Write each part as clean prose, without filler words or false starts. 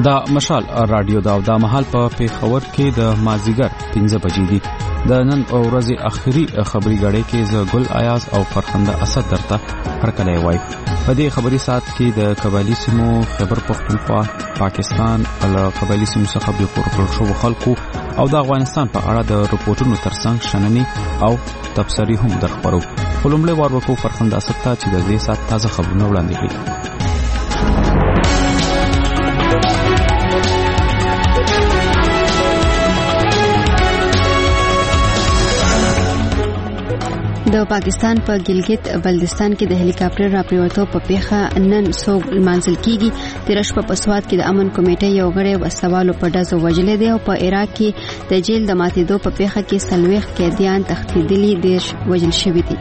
دا مشال رادیو دا او دا محل په پیښور کې د مازیګر 15 بجې دي. د نن ورځې اخري خبري غړې کې ز ګل ایاز او فرخنده اسد درته هرکلی وای. په دې خبري سات کې د قبایلی سیمو خیبر پختونخوا پاکستان له قبایلی سیمو څخه به پورکړل شو خلکو او د افغانستان په اړه د رپورټونو ترڅنګ شننې او تبصرې هم درخبرو. خلمړې وار وکړو فرخنده اسد ته چې د دې سات تازه خبرونه وړاندې کړي. د پاکستان په ګلګت بلتستان کې د هلیکاپټر راپریوتو په پیښه نن سوګ منځل کیږي. د رشپ په سواد کې د امن کمیټې یو غړی وسوالو په ډزو وجلې دی او په عراق کې د جیل د ماتېدو په پیښه کې سلويخ قیدیان تښتیدلي دي وجل شوي دي.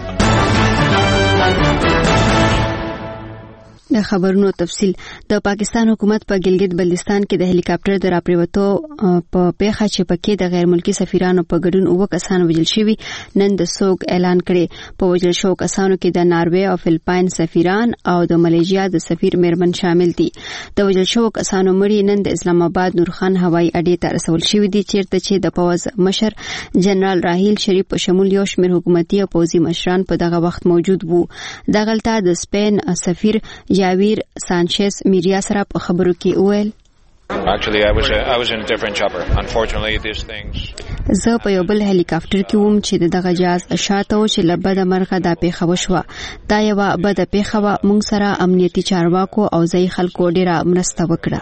د خبرونو تفصیل. د پاکستان حکومت په ګلګت بلتستان کې د هلیکاپټر د راپریوتو په پیښه چې پکې د غیر ملکی سفیرانو په ګډون 9 کسان وژل شوي نن د سوګ اعلان کړي. په وژل شو کسانو کې د ناروې او فلپاین سفیران او د ملیشیا د سفیر میرمن شامل دي. د وژل شو کسانو مړي نن د اسلام آباد نورخان هوایي اډې ته رسول شوي دي چیرته چې د پوز مشر جنرال راهیل شریف په شمول یو شمېر حکومتي او پوځي مشران په دغه وخت موجود وو. دغلته د سپین سفیر جاویر سانچز میریا سره په خبرو کې وویل Actually, I was in a different chopper. Unfortunately, these things. زه په یو بل هلیکاپټر کې وم چې دغه جهاز شاته و چې لبد مرغه د پیښه وشوه. دا یو بد پیښه و. موږ سره امنیتي چارواکو او ځای خلکو ډیره مرسته وکړه.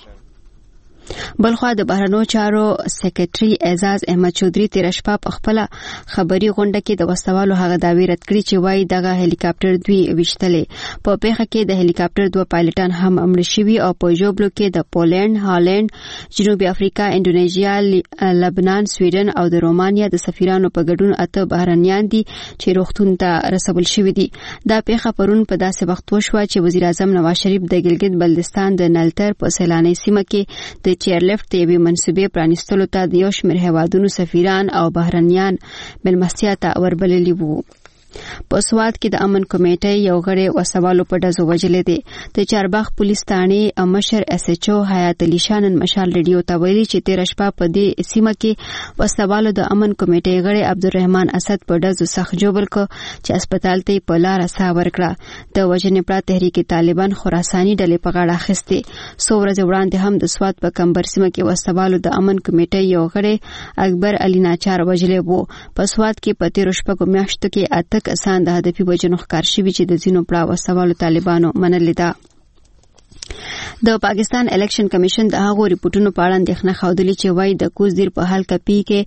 بلخوا د بهرنیو چارو سیکریټري اعزاز احمد چودري تیر شپه په خپل خبري غونډه کې د وسوالو هغه داوی رد کړی چې وایي دغه هلیکاپټر دوی وشتلې. په پیښه کې د هلیکاپټر 2 پایلټان هم مړ شوي او په جوبلو کې د پولند، هالند، جنوبي افریقا، انډونیزیا، لبنان، سویډن او د رومانیا د سفیرانو په ګډون 8 بهرنیان دي چې روغتون ته رسول شوي دي. دا پیښه پرون په داسې وخت وشوه چې وزیر اعظم نواز شریف د ګلګت بلتستان د نلتر په سیلاني سیمه کې د چیرلفت یوې منصوبې پرانیستلو ته د یو شمېر هیوادونو سفیران او بهرنیان مېلمستیا ته وربللي وو. په سواد کې د امن کمیټې یو غړی وسوالو په ډزو وجلې دي. د چارباغ پولیس ثانې مشر اس ایچ او حیات علي شانن مشال ریډیو ته ویلي چې تیر شپه په دې سیمه کې وسوالو د امن کمیټې غړی عبدالرحمن اسد په ډزو سخت جوړ کړ چې هسپتال ته په لار سا ورکړه. د وجنې پر تحریک طالبان خراساني ډلې په غاړه اخیستې. سو ورځې وړاندې هم د سواد په کمبر سیمه کې وسوالو د امن کمیټې یو غړی اکبر علي ناچار وجلې وو. په سواد کې په تیر شپه میاشتو کې کسان د هدفي وجنو ښکار شوي چې د ځینو پړاو وسوالو طالبانو منلې ده. د پاکستان الیکشن کمیشن د هغو ریپورتونو په اړه اندېښنه ښودلې چې وایي د کوزدیر په حال کپی کې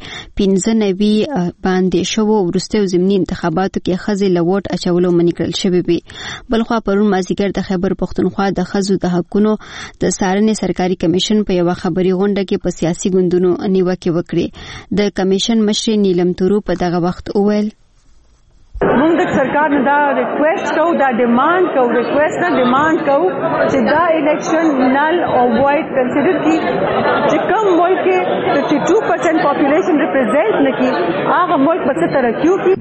95 باندې شو ورسته ضمني انتخاباتو کې ښځې له ووټ اچولو منع کړل شوې وي. بلخوا پرون مازیګر د خیبر پختونخوا د ښځو د حقونو د څارنې سرکاري کمیشن په یو خبري غونډه کې په سیاسي ګوندونو نیوکه وکړه. د کمیشن مشر نیلم تورو په دغه وخت وویل موږ د سرکار نه دا ریکوست کوو دا ډیماند کوو چې دا الیکشن نل او وایډ کنسیډر کی چې کوم ملک کې 52% پاپولیشن ریپرزینټ نکي هغه ملک په څه ترقیو کی.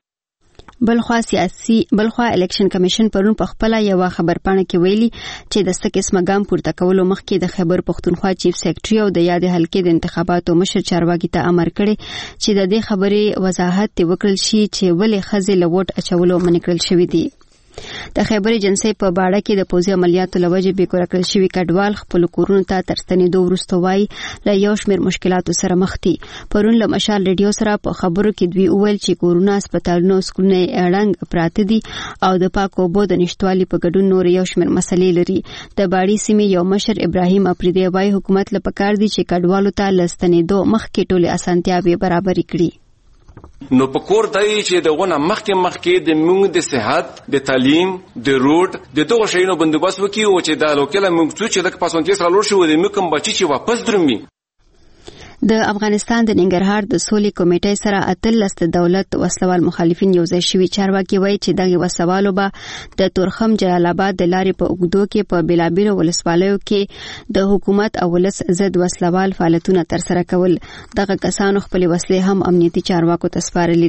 بلخوا الیکشن کمیشن پرون په خپل یو خبرپاڼه کې ویلي چې د څه قسمه ګام پورته کولو مخکې د خیبر پختونخوا چیف سیکریټري او د یاد حلقې د انتخاباتو مشر چارواکي ته امر کړی چې د دې خبرې وضاحت وکړل شي چې ولې ښځې له ووټ اچولو منع کړل شوي دي. د خیبر ایجنسی په باړه کې د پوځي عملیاتو لوجه بیکور کړل شوی کډوال خپل کورونو ته ترستنېدو وروسته وایي له یو شمېر مشکلاتو سره مخ دي. پرون له مشال ریډیو سره په خبرو کې دوی وویل چې کورونه، هسپتالونه، سکولونه اړنګ پراته دي او د پاکو اوبو د نشټوالي په ګډون نور یو شمېر مسلې لري. د باړې سیمې یو مشر ابراهیم اپریدی وایي حکومت له پکار دي چې کډوالو ته لستنېدو مخکې ټولې اسانتیاوې برابرې کړي. نو پکور دای چې دغه مخکې د موږ د صحت، د تعلیم، د روډ د دغه شیانو بندوبست وکړو چې دا لوکل موږ چې د پاسونتي سره لور شو د موږ بچی چې واپس درومي. د افغانستان د ننګرهار د سولې کمیټې سره 18 دولت وسلوال مخالفین یو ځای شوي. چارواکي وایي چې دغه وسوالو به د تورخم جلال آباد د لارې په اوږدو کې په بلابیلو ولسوالیو کې د حکومت او ولس ضد وسلوال فعالیتونه ترسره کول. دغه کسانو خپل وسلې هم امنیتي چارواکو ته سپارلې دي.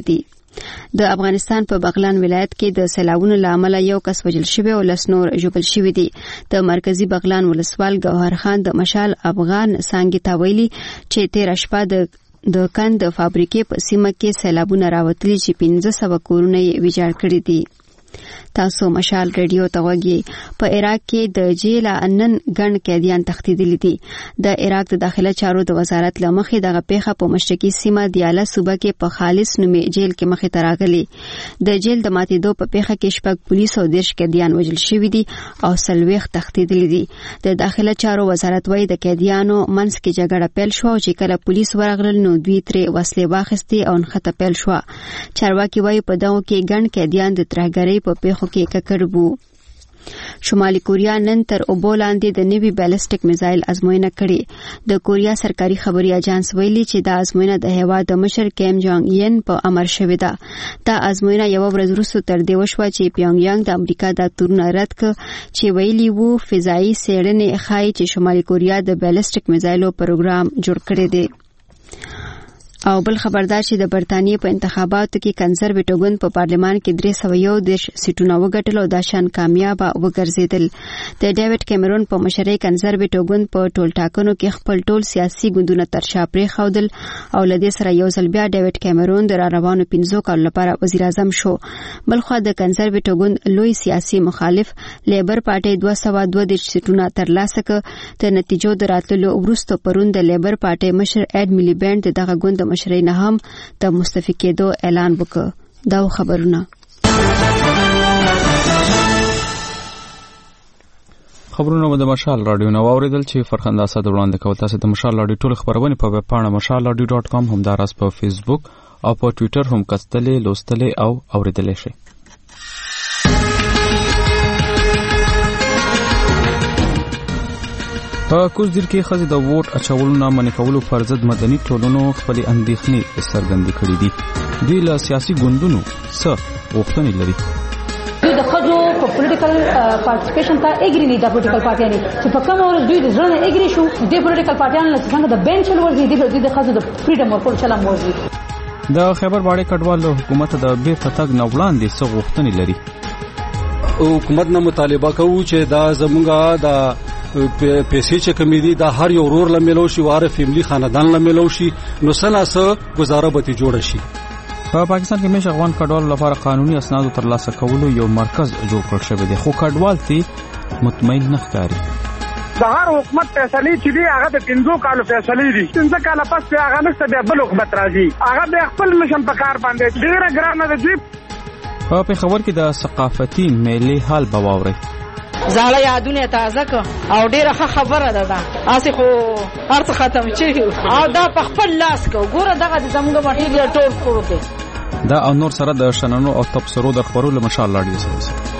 د افغانستان په بغلان ولایت کې د سیلابونو لامل یو کس وژل شوی او لس نور ژوبل شوی دي. د مرکزی بغلان ولسوال ګوهر خان د مشال افغان څنګه تا ویلي چې 13 شپه د کند فابریکې په سیمه کې سیلابونه راوتلي چې 1500 کورونه یې ویجاړ کړي دي. تاسو مشال رادیو ته وګورئ. په عراق کې د جیل انن ګڼ قیدیان تښتیدلي دي. د عراق د داخله چارو د وزارت لمخې دغه پیښه په مشرقي سیمه دیاله صوبه کې په خالص نومي جیل کې مخې ته راغلي. د جیل د ماتېدو په پیښه کې شپږ پولیس او 10 قیدیان وژل شوي دي او 40 تښتیدلي دي. د داخله چارو وزارت وايي د قیدیانو منځ کې جګړه پیل شو او چې کله پولیس ورغلل نو دوی ترې وسلې واخیستې او نښته پیل شو. چارواکي وايي په دغه کې ګڼ قیدیان د ترهګرۍ په پیښو کې ککړ وو. شمالي کوریا نن تر اوبو لاندې د نوي بیلسټیک میزایل ازموینه کړې. د کوریا سرکاري خبري اژانس ویلي چې دا ازموینه د هیواد د مشر کیم جونګ یین په امر شوې ده. دا ازموینه یو ورځ وروسته تر دې وشوه چې پیونګ یانګ د امریکا د تورن رد ک چې ویلي وو فضایي څېړنې ښایي چې شمالي کوریا د بیلسټیک میزایلو پروګرام جوړ کړی دی. او بل خبردار چې د برتانیې په انتخاباتو کې کنزرویټیو ګوند په پارلمان کې 311 سیټونه وګټل او دا شان کامیاب وګرځیدل. د ډیوډ کیمرون په مشرۍ کنزرویټیو ګوند په ټول ټاکنو کې خپل ټول سیاسي ګوندونه تر شا پرېښودل او لدې سره یو ځل بیا ډیوډ کیمرون د روانو 15 کال لپاره وزیر اعظم شو. بلخو د کنزرویټیو ګوند لوی سیاسي مخالف لیبر پارټي 222 سیټونه ترلاسه کړ. د نتیجو د راتللو وروسته پرون د لیبر پارټي مشر اډ میلیبند دغه ګوند مشرۍ نه هم د مستعفي کېدو اعلان وکړ. دا خبرونه د مشال رادیو نو اوریدل چې فرخنده اسد وړاندې کول. تاسو د مشال رادیو ټول خبرونه په ویب پاڼه mashalradio.com هم داراز په فیسبوک او په ټوئیټر هم کتلې لوستلې او اوریدلې شئ. په کوزدیر کې خزي د ووټ اچولو نه منې کولو پر ضد مدني ټولنو خپل اندېښنې څرګندې کړې دي. دوی له سیاسي ګوندونو څخه غوښتنې لري. دوی د خځو په پولیټیکل پارټیسیپیشن ته اګری نه د پولیټیکل پارټیانو چې په کوم ورځ دوی د ځړنه اګری شو د پولیټیکل پارټیانو له څنګه د بینچ ورځي د خځو د فریډم ورکول چلم ورځي. د خیبر باړې کډوال حکومت د بیرته تګ نه وړاندې څه غوښتنې لري. حکومت نه مطالبه کوي چې دا زمونږه د پیسې چې کمی دي دا هر یو ورور لملو شي واره فیملی خاندان لملو شي نو سناسه گزاره به جوړ شي. په پاکستان کې مشه افغان کډوال لپاره قانوني اسناد ترلاسه کولو یو مرکز جوړ کړ شوی دی خو کډوال ته مطمئن نه ښکاري. د هر حکومت فیصله چې دی هغه د 15 کالو فیصله دي. 15 کال پس هغه نشته بیا بل حکومت راځي هغه د خپل مشن په کار باندې ډیره ګرانه ده. په پیښور کې د ثقافتي میلې حال بواوري. زاړه یادونه تازه ک او ډیره خبره ده. اسی خو ارته ختم چی او دا په خپل لاس کو ګوره دغه زموږ مټی ټول کړو کې دا او نور سره د شننو او تبصرو د خبرو له مشال لاړی سره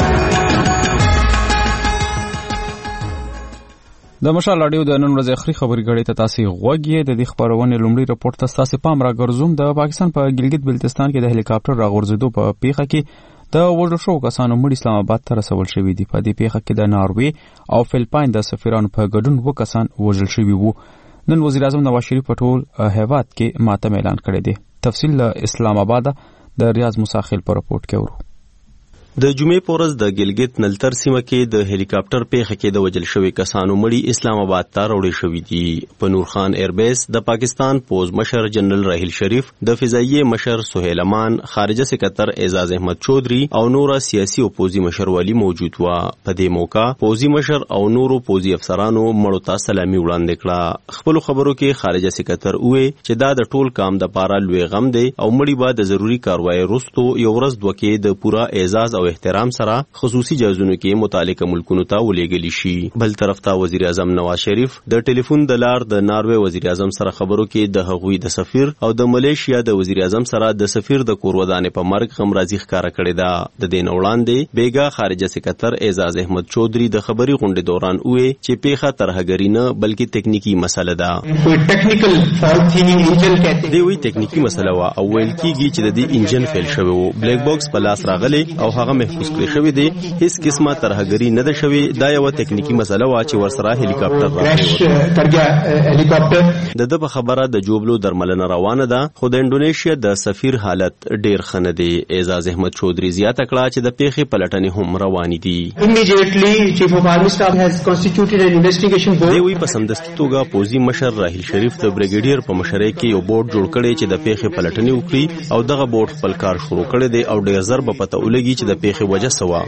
د مشال رادیو د نن ورځې اخري خبري غړي ته تاسو غوږی د دې خبرونه لومړی رپورت تاسو پام را ګرځوم. د پاکستان په ګلګت بلتستان کې د هلیکاپټر راغورځېدو په پیښه کې د وژل شو کسانو مړي اسلام آباد ته رسول شوی دی. په دې پیښه کې د ناروې او فلپاین د سفیرانو په ګډون و کسان وژل شوی وو. نن وزیر اعظم نواز شریف په ټول هیواد کې ماتم اعلان کړی دی. تفصیل اسلام آباد د ریاض مساخل په رپورت کې ورو. د جمعې پورز د ګلګت نلتر سیمه کې د هلیکاپټر پیښه کې د وژل شوی کسانو مړي اسلام آباد ته راوړل شوی دي. په نور خان ایربیس د پاکستان پوز مشر جنرال راهیل شریف، د فضائیه مشر سہیل امان، خارجه سکرټر اعزاز احمد چودھری او نور سیاسي او پوزي مشروالی موجود و. په دې موقع پوزي مشر او نورو پوزي افسرانو مړو ته سلامي وړاندې کړه. خپل خبرو کې خارجه سکرټر وې چې دا د ټول کام د پاره لوی غم دی او مړي به د ضروری کاروای وروسته یو ورځ دوکې د پورا اعزاز او احترام سره خصوصي جایزونو کې متعلقه ملکونو ته ولېږل شي. بل طرف ته وزیر اعظم نواز شریف د ټلیفون د لار د ناروې وزیر اعظم سره خبرو کې د هغوی د سفیر او د ملیشیا د وزیر اعظم سره د سفیر د کور ودانې په مرګ غم راځي ښکارا کړی دا. د دین وړاندې بیګا خارجه سکرټر اعزاز احمد چودھری د خبري غونډې دوران وې چې پیښه ترهګری نه بلکې ټکنیکی مسله ده. ټیکنیکل فالټ هی انجن کہتے دی وی ټکنیکی مسله وا او ویل کیږي چې د دې انجن فیل شوی وو. بلیک باکس په لاس راغلی او هغه هم محفوظ کړی شوی دی. هیڅ قسمه ترهګری نه ده شوی. دا یو ټکنیکی مسله وا چې ورسره هلیکاپټر راغلی. د په خبره د جوبلو درملنه روانه ده، خو د انډونیشیا د سفیر حالت ډیر ښه نه دی. اعزاز احمد چودري زیاته کړه چې د پیښې پلټنې هم روانې دي. دی وی په سمدستي توګه پوزي مشر راهیل شریف د بریګیډیر په مشرۍ کې یو بورډ جوړ کړی چې د پیښې پلټنې وکړي او دغه بورډ خپل کار شروع کړی دی او ډیر زر به پته ولګي چې د پیښې وجه څه وه.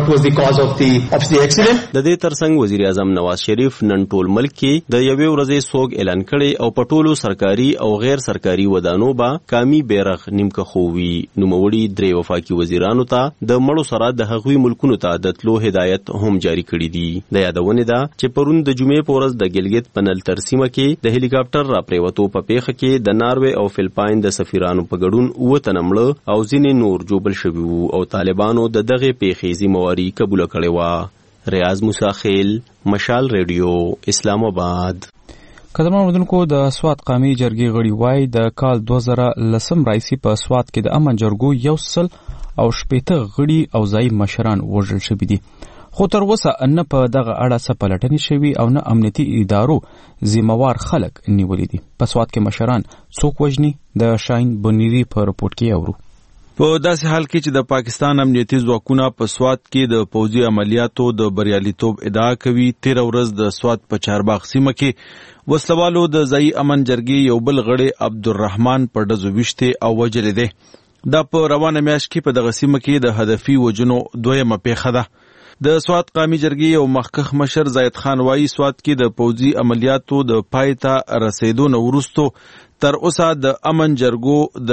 د دې ترڅنګ وزیر اعظم نواز شریف نن ټول ملک کې د یوې ورځې سوګ اعلان کړی او په ټولو سرکاري او غیر سرکاري ودانو به قامي بیرغ نیمکه خووي. نوموړي درې وفاقي وزیرانو ته د مړو سره د هغوی ملکونو ته د تلو هدایت هم جاری کړی دی. د یادونه ده چې پرون د جمعې په ورځ د ګلګت په نلتر سیمه کې د هلیکاپټر راپریوتو په پیښه کې د ناروې او فلپاین د سفیرانو په ګډون 9 تنه مړه او ځینې نور جوبل شوي وو او طالبانو د دغه پیښې ذمہواری قبول کړې وه. ریاض موسی خیل، مشال ریډیو، اسلام آباد. قدرمن اوریدونکو، د سوات قومي جرګې غړي وایي د کال 2010 راځي په سوات کې د امن جرګو 100 او 80 غړي او ځای مشران وژل شوي دي، خو تر اوسه نه په دغه اړه څه پلټنې شوي او نه امنیتي ادارو ذمہوار خلک نیولي دي. په سوات کې مشران څوک وژني؟ د شاهین بنيري په رپورټ کې اورو. په داسې حال کې چې د پاکستان امنیتي ځواکونه په سوات کې د پوځي عملیاتو د بریالیتوب ادعا کوي، 13 ورځ د سوات په چارباغ سیمه کې وسلوالو د ځای امن جرګې یو بل غړی عبدالرحمن په ډزو ویشته او وجل دی. دا په روانه میاشت کې په دغه سیمه کې د هدفي وجنو دویمه پیښه ده. د سوات قومي جرګې یو مخکښ مشر زاید خان وایي سوات کې د پوځي عملیاتو د پای ته رسیدو نه وروسته تر اوسه د امن جرګو د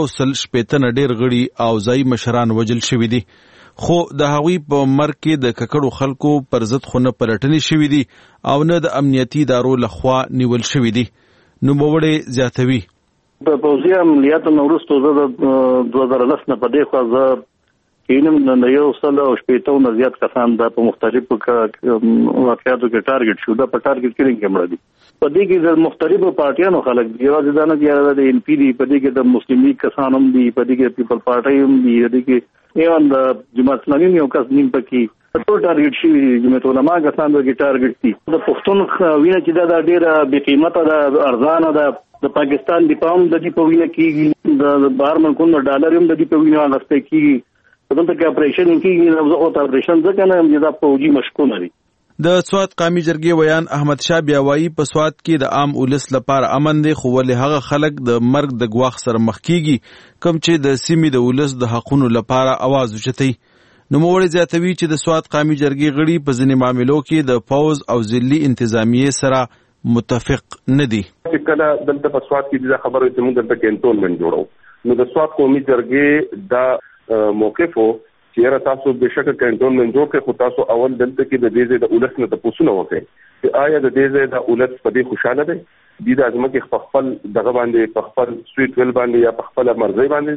180 نه ډیر غړي او ځای مشران وجل شوي دي، خو د هغوی په مرګ کې د ککړو خلکو پر ضد خو نه پلټنې شوي دي او نه د امنیتي ادارو لخوا نیول شوي دي. نوموړی زیاتوي د پوځي عملیاتو نه وروسته زه د 2010 نه په دې خوا زه کینم د 180 نه زیات کسان د په مختلفو واقعاتو کې ټارګټ شو. دا په ټارګټ کې مړه دي. په دې کې د مختلفو پارټیانو خلک دی، یوازې دا نه دی د ان پی دی، په دې کې د مسلم لیگ کسان هم دي، په دې کې پیپل پارټي هم دي، په دې کې ایوان د جماعت اسلامي یو کس نیم پکې ټول ټارګټ شي. جماعت علماء کسان د ټارګټ دي. د پښتون وینه چې دا ډیره بې قیمته ده، ارزانه ده. د پاکستان د پام د دې په وینه کې د بهر ملکونو ډالر هم د دې په وینه غوښته کیږي. دلته کې اپریشن کیږي، نو زه او اپریشن ځکه نه هم دا فوجي مشکونه دي. د سوات قومي جرګې ویان احمد شاه بیا وایي په سوات کې د عام ولس لپاره امن دی، خو ولې هغه خلک د مرګ د ګواښ سره مخ کیږي کوم چې د سیمې د ولس د حقونو لپاره आवाज اوچتوي. نوموړی زیاتوي چې د سوات قومي جرګې غړي په ځینې معاملو کې د پوځ او ضلعي انتظامیې سره متفق نه دي. کله دلته په سوات کې د خبرو چې موږ دلته کینټونمنت جوړو، نو د سوات قومي جرګې دا موقف وو چې تاسو بشکه کینټونمنت جوړ کړئ، خو تاسو اول دلته کې د دې د اولس نه تاسو نه وکړئ چې آیا د دې د اولس په دې خوشاله دي د ازمه کې خپل دغه باندې خپل سویټ ویل باندې یا خپل مرزي باندې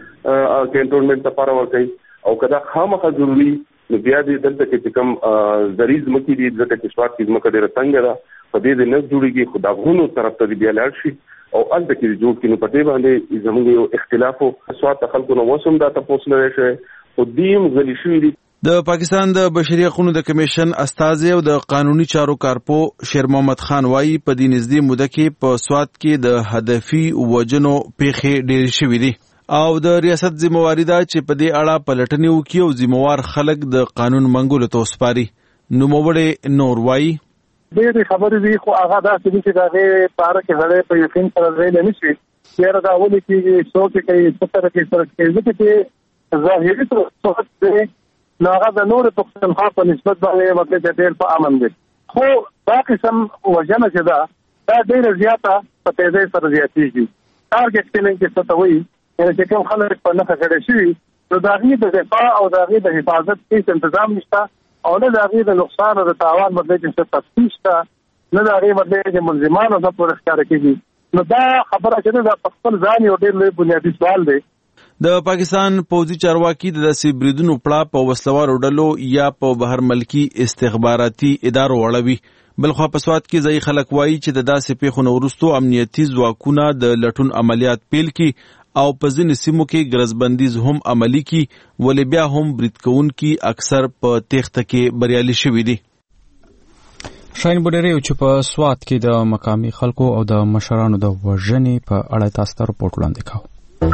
کینټونمنت لپاره ورکړي، او کدا خامخا ضروري نو بیا دې دلته کې کوم زریز مکې دي ځکه چې سوات کې ځمکه ډېره څنګه ده په دې نه جوړيږي، خو دا غونو طرف ته بیا لاړ شي او الته کې جوړ کینو په دې باندې زموږ یو اختلاف او سوات خلکو نو وسوم دا تاسو نه شي او دیم غلی شوې دي. د پاکستان د بشري حقوقو د کمیشن استازي او د قانوني چارو کارپو شیر محمد خان وایي په دې نږدې موده کې په سوات کې د هدفي وجنو پیښې ډېرې شوې دي او د ریاست ذمہواری ده چې په دې اړه پلټنې وکړي او ذمہوار خلک د قانون منګولو ته وسپاري. نوموړی نور وایي ډېرې خبرې دي، خو هغه داسې دي چې د هغې په اړه کې سړی په یقین سره ویلی نه شي. یاره دا ولې کېږي، څوک یې کوي، څه سره کوي، ځکه چې ظاهري صورت دی نو هغه د نورو پښتونخوا په نسبت باندې مطلب چې ډېر په امن دی، خو دا قسم وژنه چې ده دا ډېره زیاته په تیزۍ سره زیاتېږي. ټارګټ کیلینګ چې څه ته وایي، یعنې چې کوم خلک په نښه کړی شوي نو د هغې د دفاع او د هغې د حفاظت هېڅ انتظام نشته، او نه د هغې د نقصان او د تاوان مطلب چې څه تفتیش شته، نه د هغې مطلب چې ملزمانو ته پورې ښکاره کېږي. نو دا خبره چې ده دا په خپل ځان یو ډېر لوی بنیادي سوال دی. د پاکستان پوځي چارواکي د داسې بریدونو پړه په وسلوارو ډلو یا په بهر ملکی استخباراتي ادارو اړوي. بلخوا په سوات کې ځای خلک وایي چې د داسې پیښو نه وروسته امنیتي ځواکونه د لټون عملیات پیل کړي او په ځینې سیمو کې ګرځبندیز هم عملی کی ولې بیا هم برید کوونکي اکثر په تېښته کې بریالي شوي دي. شاین بوډری چې په سوات کې د مقامي خلکو او د مشرانو د وژنې په اړه تاسو ته رپورټ وړاندې کاوه.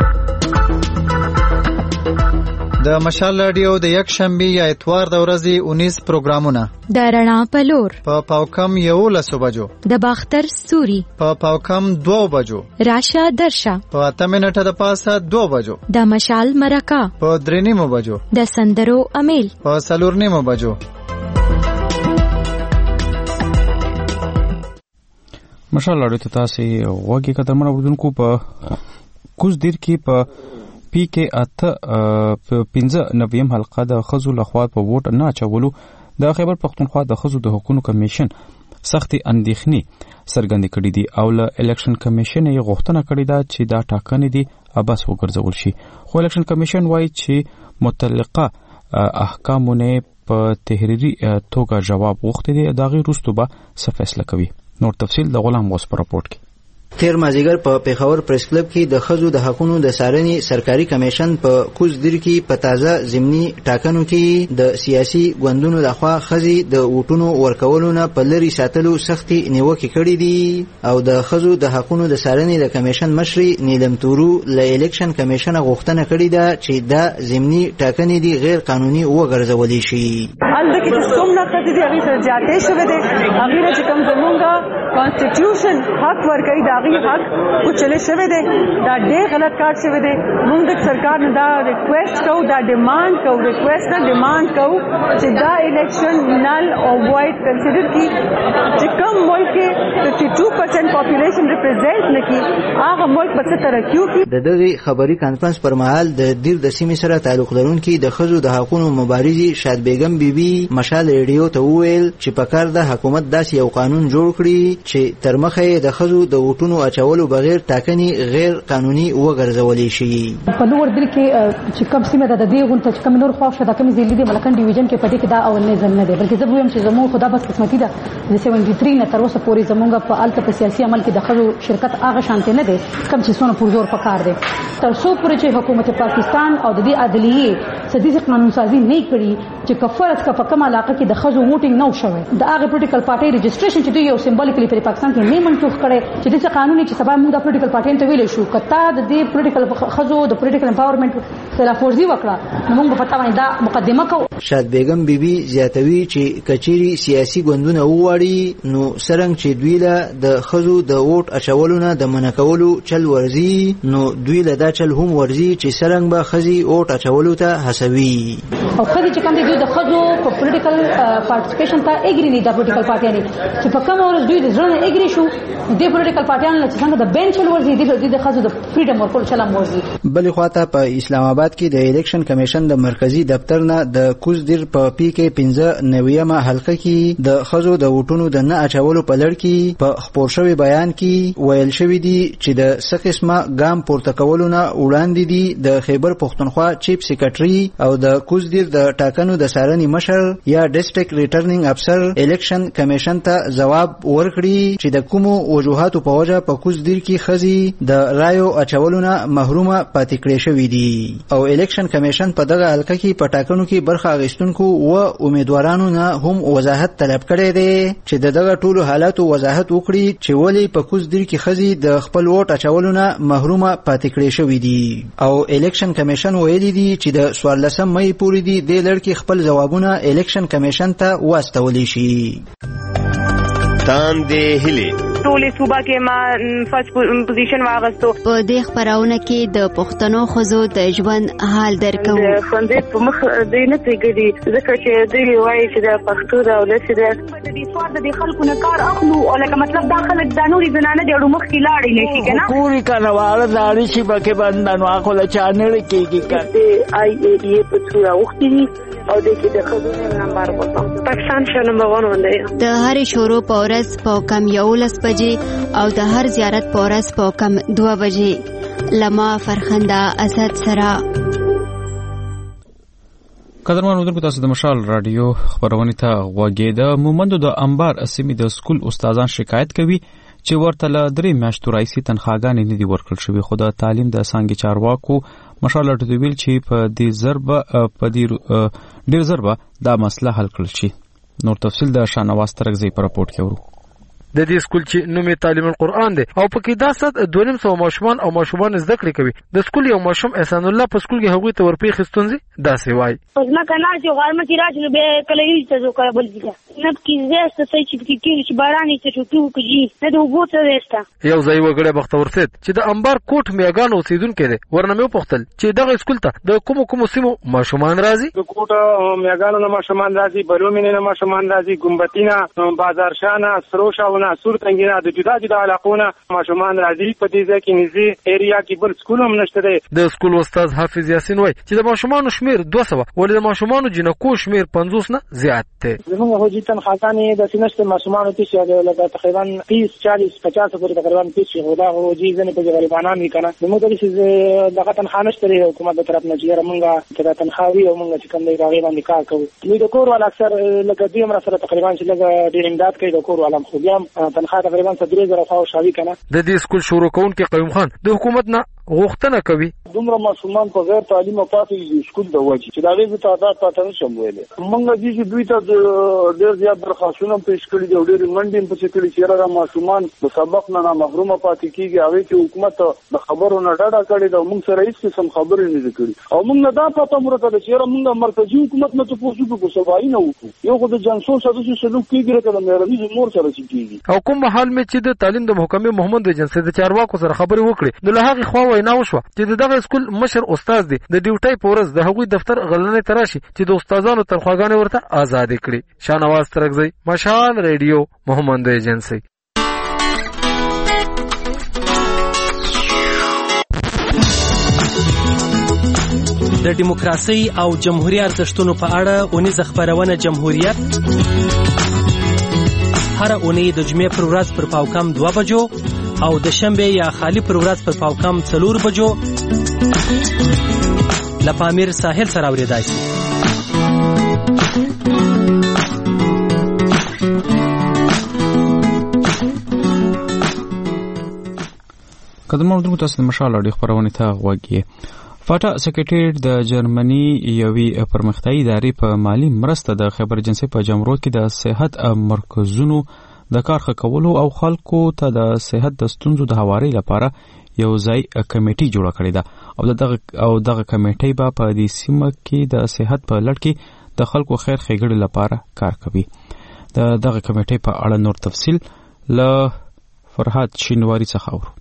د مشال رادیو د یک شنبه یا اتوار د ورځې 19 پروګرامونه د رڼا پلور په پاوکم 11 بجو، د باختر ستوري په پاوکم 2 بجو، راشه درشه په 8 منټه د پاسه 2 بجو، د مشال مرکه په 3 بجو، د سندرو امیل په 4 بجو. مشال رادیو ته تاسو وګورئ قدرمن اوردونکو په کوز دیر کې په پی کې 95 حلقه د خزو لخوا په ووټ نه اچولو د خیبر پختونخوا د خزو د حقوقو کمیشن سختي اندېښنې څرګندې کړې دي او له الیکشن کمیشن یې غوښتنه کړې ده چې دا ټاکنې دي ابس وګرځول شي. خو الیکشن کمیشن وایي چې متعلقه احکامونه په تحریري توګه جواب غوښتي دي، دا غي وروسته به څه فیصله کوي. نور تفصیل د غلام غوث په راپورټ کې. تیر مازیګر په پیښور پریس کلب کې د خزو د حقوقو د څارنې سرکاري کمیشن په کوزدیر کې په تازه ضمني ټاکنو کې د سیاسي ګوندونو لخوا خزي د ووټونو ورکولو نه په لري ساتلو سختي نیوکې کړې دي او د خزو د حقوقو د څارنې د کمیشن مشر نیلم تورو له الیکشن کمیشن غوښتنه کړې ده چې دا ضمني ټاکنې دي غیر قانوني وګرځول شي. البته چې څومره کړي دي هغه سره جاته شوه دي هغه چې کوم زمونږه کانسټیټیوشن حق ورکړي دا حق کو چلے شوه دي دا ډېر غلط کار شوه دي. موږ د سرکار نه دا ریکویسټ کوو، دا ډیماند کوو، ریکویسټ نه ډیماند کوو چې دا الیکشن نل او وایډ کنسیډر کی چې کوم ملک کې 52% پاپولیشن ریپرزینټ نکي هغه ملک په څه ترقیو کی. د دغه خبري کانفرنس پر مهال د دیر د سیمې سره تعلق لرونکي د خزو د حقوقو مبارزي شاد بیگم بیبي مشال ریډیو ته وویل چې په کار د حکومت داسې یو قانون جوړ کړي چې تر مخه د خزو د وټونو اچولو بغیر ټاکنې غیر قانوني وګرځولې شي. په نور دل کې چې کوم سیمه د دې غونډه چې کوم نور خواښه د کوم ځلې د ملکن ډیویژن کې پدې کې دا اول نه ځل نه دی، بلکې زه وایم چې زموږ خدا بس قسمتي ده د 73 نه تر اوسه پورې زموږ په الته په سیاسي عمل کې د خلکو شرکت هغه شانته نه دی کوم چې څونه پرزور پکار دی. تر څو پورې چې حکومت پاکستان او د دې عدلیه سدي قانون سازي نه کړي چې کفارت کا په کومه علاقه کې د خزو ووټینګ نه وشوي، د هغه پولیټیکل پارټي رجسټریشن چې دوی یو سمبولیکلی په پاکستان کې نه منسوخ کړي چې د قانوني چې سبا موږ د پولیټیکل پارټي ته ویل شو کته د دې پولیټیکل خزو د پولیټیکل امپاورمنت خلاف ورزي وکړه موږ په پتا باندې دا مقدمه کوو. شاد بیگم بیبي زیاتوي چې کچيري سیاسي ګوندونه وواړي نو سرنګ چې دوی له د خزو د ووټ اچولو نه د منکولو چل ورزي نو دوی له دا چل هم ورزي چې سرنګ به خزي ووټ اچولو ته هڅوي او خزي چې کوم دي د خزو په پولیټیکل پارټیسپیشن ته اګری نه د پولیټیکل پارټیانو چې په کوم ورځ دوی د ځړنه اګری شو د پولیټیکل پارټیانو چې څنګه د بنچ ورزي د خزو د فریډم ورکول چلم ورزي. بل خواته په اسلام آباد کې د الیکشن کمیشن د مرکزی دفتر نه د کوزدیر په پی کې 95مه حلقه کې د خزو د وټونو د نه اچولو په لړ کې په خبر شوی بیان کې ویل شوی دی چې د سقسمه ګام پورته کولو نه وړاندې دي د خیبر پختونخوا چیف سیکریټري او د کوزدیر د ټاکنو د سارنې مشر یا ډیسټریکټ ریټرنینګ افسر الیکشن کمیشن ته جواب ورکړي چې د کومو وجوهاتو په وجه په کوزدیر کې خزي د رایو اچولو نه محرومه پاتې کړې شوې دي او الیکشن کمیشن په دغه حلقه کې په ټاکنو کې برخه اخیستونکو او امیدوارانو نه هم وضاحت طلب کړی دی چې دغه ټولو حالاتو وضاحت وکړي چې ولې په کوزدیر کې خزي د خپل ووټ اچولو نه محرومه پاتې کړې شوې دي او الیکشن کمیشن ویلي دي چې د 14 مې پورې دي د لړکی خپل ځوابونه الیکشن کمیشن ته واستولی شي. تاندې هلي ټولې صوبه کې ما فرست پوزیشن واغستو. په دې خبرونه کې د پښتنو خزو د ژوند حال درکو. خوندې په مخ دې نه پیګري ځکه چې دې وایي چې د پښتو د ولس د دې سواد د خلکو نه کار اخلو او لکه مطلب دا خلک د نوري زنانه د مخ کې لاړې نشي کنه پوری کنه واره داري شي پکې باندې اخو له چانل کېږي کنه آی ای په څوره وختي او د کې د خزو نمبر وته پاکستان شه نمبر 1 باندې د هر شورو په ورځ په کم 11 بجې او د هر زیارت په ورځ په کم 2 بجې لما فرخنده اسد سره. قدرمن اردوونکو تاسو د مشال رادیو خبرونه ته غوږی. د مومندو د انبار اسمی د سکول استادان شکایت کوي چې ورته له 3 میاشتو راهیسې تنخواګانې نه دي ورکړل شوې. خو د تعلیم د څانګې چارواکو مشال ټوټ ویل چې په دې ډیر ضربه دا مسله حل کړل شي. نور تفصیل د شانواز ترغزي په راپورټ کې ورو. د دې سکول چې نوم یې تعلیم القرآن دی او پکې دا ست 200 ماشومان او ماشومان زده کړې کوي. د سکول یو ماشوم احسان الله په سکول کې هغوی ته ورپی خستونځي دا سی وای پزما کنه چې غارمه چې راځي به کله یې ته زو کړه بل دي نه کې زیاست چې کې باران ته چټو کوي نه د وګو ته وستا یو ځای وګړه بختور سید چې د انبار کوټ میاګان اوسیدونکو دی ورنه مې پوښتل چې دغه سکول ته د کوم سیمو ماشومان راځي. د کوټ میاګانو نه ماشومان راځي، برومینه نه ماشومان راځي، ګمبتینا، بازار شانه، سروشاونه، سورتنګینا د جدا جدا علاقونه ماشومان راځي. په دې ځای کې نږدې ایریا کې بل سکول هم نشته دی. د سکول استاد حافظ یاسین وای چې د ماشومانو شمیر 200 ولې د ماشومانو جنکو شمیر 50 نه زیات دی. زموږ هوجي تنخواګانې د سینسته ماشومانو ته شي لکه تقریبا 30 40 50 پورې تقریبا 30 شي. خدا هوجي ځنه په غریبانان وی کنه زموږ د دې دغه تنخوا نشته دی حکومت د طرف نه چې موږ چې د تنخواوي او موږ چې کوم دی هغه باندې کار کوو. نو د کور ول اکثر لکه دې امر سره تقریبا چې لږ ډیر امداد کوي د کور ولم خو بیا تنخوا تقریبا 3000 خو شاوي کنه. د دې سکول شروع کونکي قیوم خان د حکومت نه غوښتنه کوي دومره ماشومان په غیر تعلیم پاتې سکول د وجه چې دا غوښتنه تعداد پاتې نشم ویلې. موږ دې دوی ته ډېر زیات درخواستونه پیش کړي دي او ډېر منډې په څیر کړي چې را ماشومان د سبق نه محروم پاتې کیږي. هغه چې حکومت د خبرو نه ډډه کړي دا موږ سره هیڅ قسم خبرې نه کړي او موږ نه دا پته مرته چې موږ مرکزی حکومت نه ته پوښتنه کوو سوای نه وکړو. یو خو د جنسو سدوسي سلوک کیږي کله مېرمنې مور سره کیږي او کوم حال می چې د تعلیم د محکمې محمد جنسي د چارواکو سره خبرې وکړي نو له هغه خوا وینا وشوه چې دغه سکول مشر استاد دی د ډیوټي پورز د هغوی دفتر غلنې تراشي چې د استادانو تنخواګانې ورته آزاد کړي. شانواز ترغزي مشال ریډیو محمد ایجنسی. د دیموکراسي او جمهوریت ارزښتونو په اړه اونیزه خبرونه جمهوریت هر اونۍ د جمعې پر ورځ پر پاوکم 2 بجو او د شنبه یا خالی پر ورځ پر پاوکم 4 بجو لپامیر ساحل سره اوریدای شي. قدم اردو تاسو د مشال اړیخ خبرونه ته وګورئ. فاټا سکریټریټ د جرمني یوې پرمختیایي ادارې په مالی مرسته د خیبر جنسي په جمرود کې د صحت مرکزونو د کار ښه کولو او خلکو ته د صحت د ستونزو د هواري لپاره یو ځای کمیټي جوړه کړې ده او دغه کمیټي به په دې سیمه کې د صحت په لړ کې د خلکو خیر ښېګړې لپاره کار کوي. دغه کمیټي په اړه نور تفصیل له فرحات شینواری څخه اورو.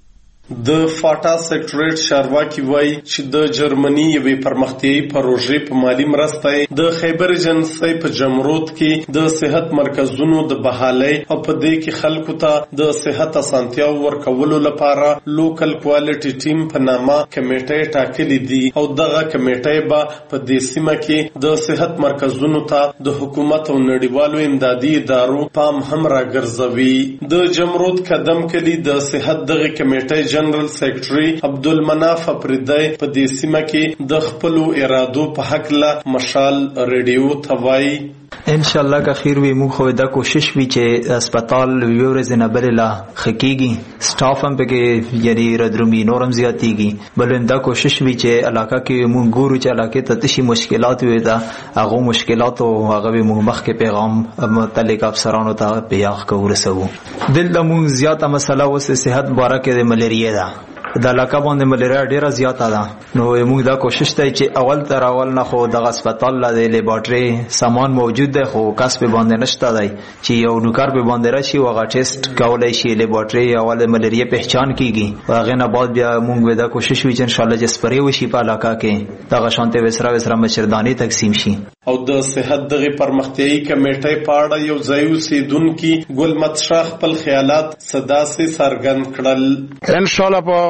د فاټا سکریټریټ چارواکي وایي چې د جرمني یوې پرمختیایي پروژې په مالی مرسته د خیبر جنسي په جمرود کې د صحت مرکزونو د بحالۍ او په دې کې خلکو ته د صحت اسانتیاو ورکولو لپاره لوکل کوالټي ټیم په نامه کمیټه ټاکلې دي او دغه کمیټه به په دې سیمه کې د صحت مرکزونو ته د حکومت او نړیوالو امدادي ادارو پام هم راګرځوي. د جمرود قدم کلی د صحت دغه کمیټه جنرال سیکریټري عبدالمناف افریدی په دې سیمه کې د خپل ارادو په حق له مشال ریډیو توای ان شاء الله که خیر وي موږ خو دا کوشش وی چې هسپتال یو ورځ نه بل لا حقيقي سټاف هم پکې یعنی ردرومي نورم زیاتېږي بل دا کوشش وی چې علاقه کې موږ ګورو چې علاقه ته تشي مشکلات وي دا هغه مشکلات او هغه موږ مخکې پیغام متعلق افسرانو ته بیان کوو. دلته موږ زیاته مسله وس صحت بارکه د ملیریا ده د علاقه باندې ملیریا ډیره زیاته ده نو موږ دا کوشش کوي چې اول تر اول نه خو د هسپتال لا د لیبارټري سامان موجود ده خو کس په باندې نشته دی چې یو نوکر په باندې راشي او هغه ټیسټ کولای شي لیبارټري اول ملیریا پہچان کیږي هغه نه بعد بیا موږ دا کوشش وکړو چې ان شاء الله چې سپری وشي په علاقه کې دا شانته وسره مشردانی تقسیم شي. او د صحت دغه پرمختیایي کمیټې په اړه یو ځای اوسیدونکو ګل متشاه خپل خیالات صدا سي څرګند کړل. ان شاء الله په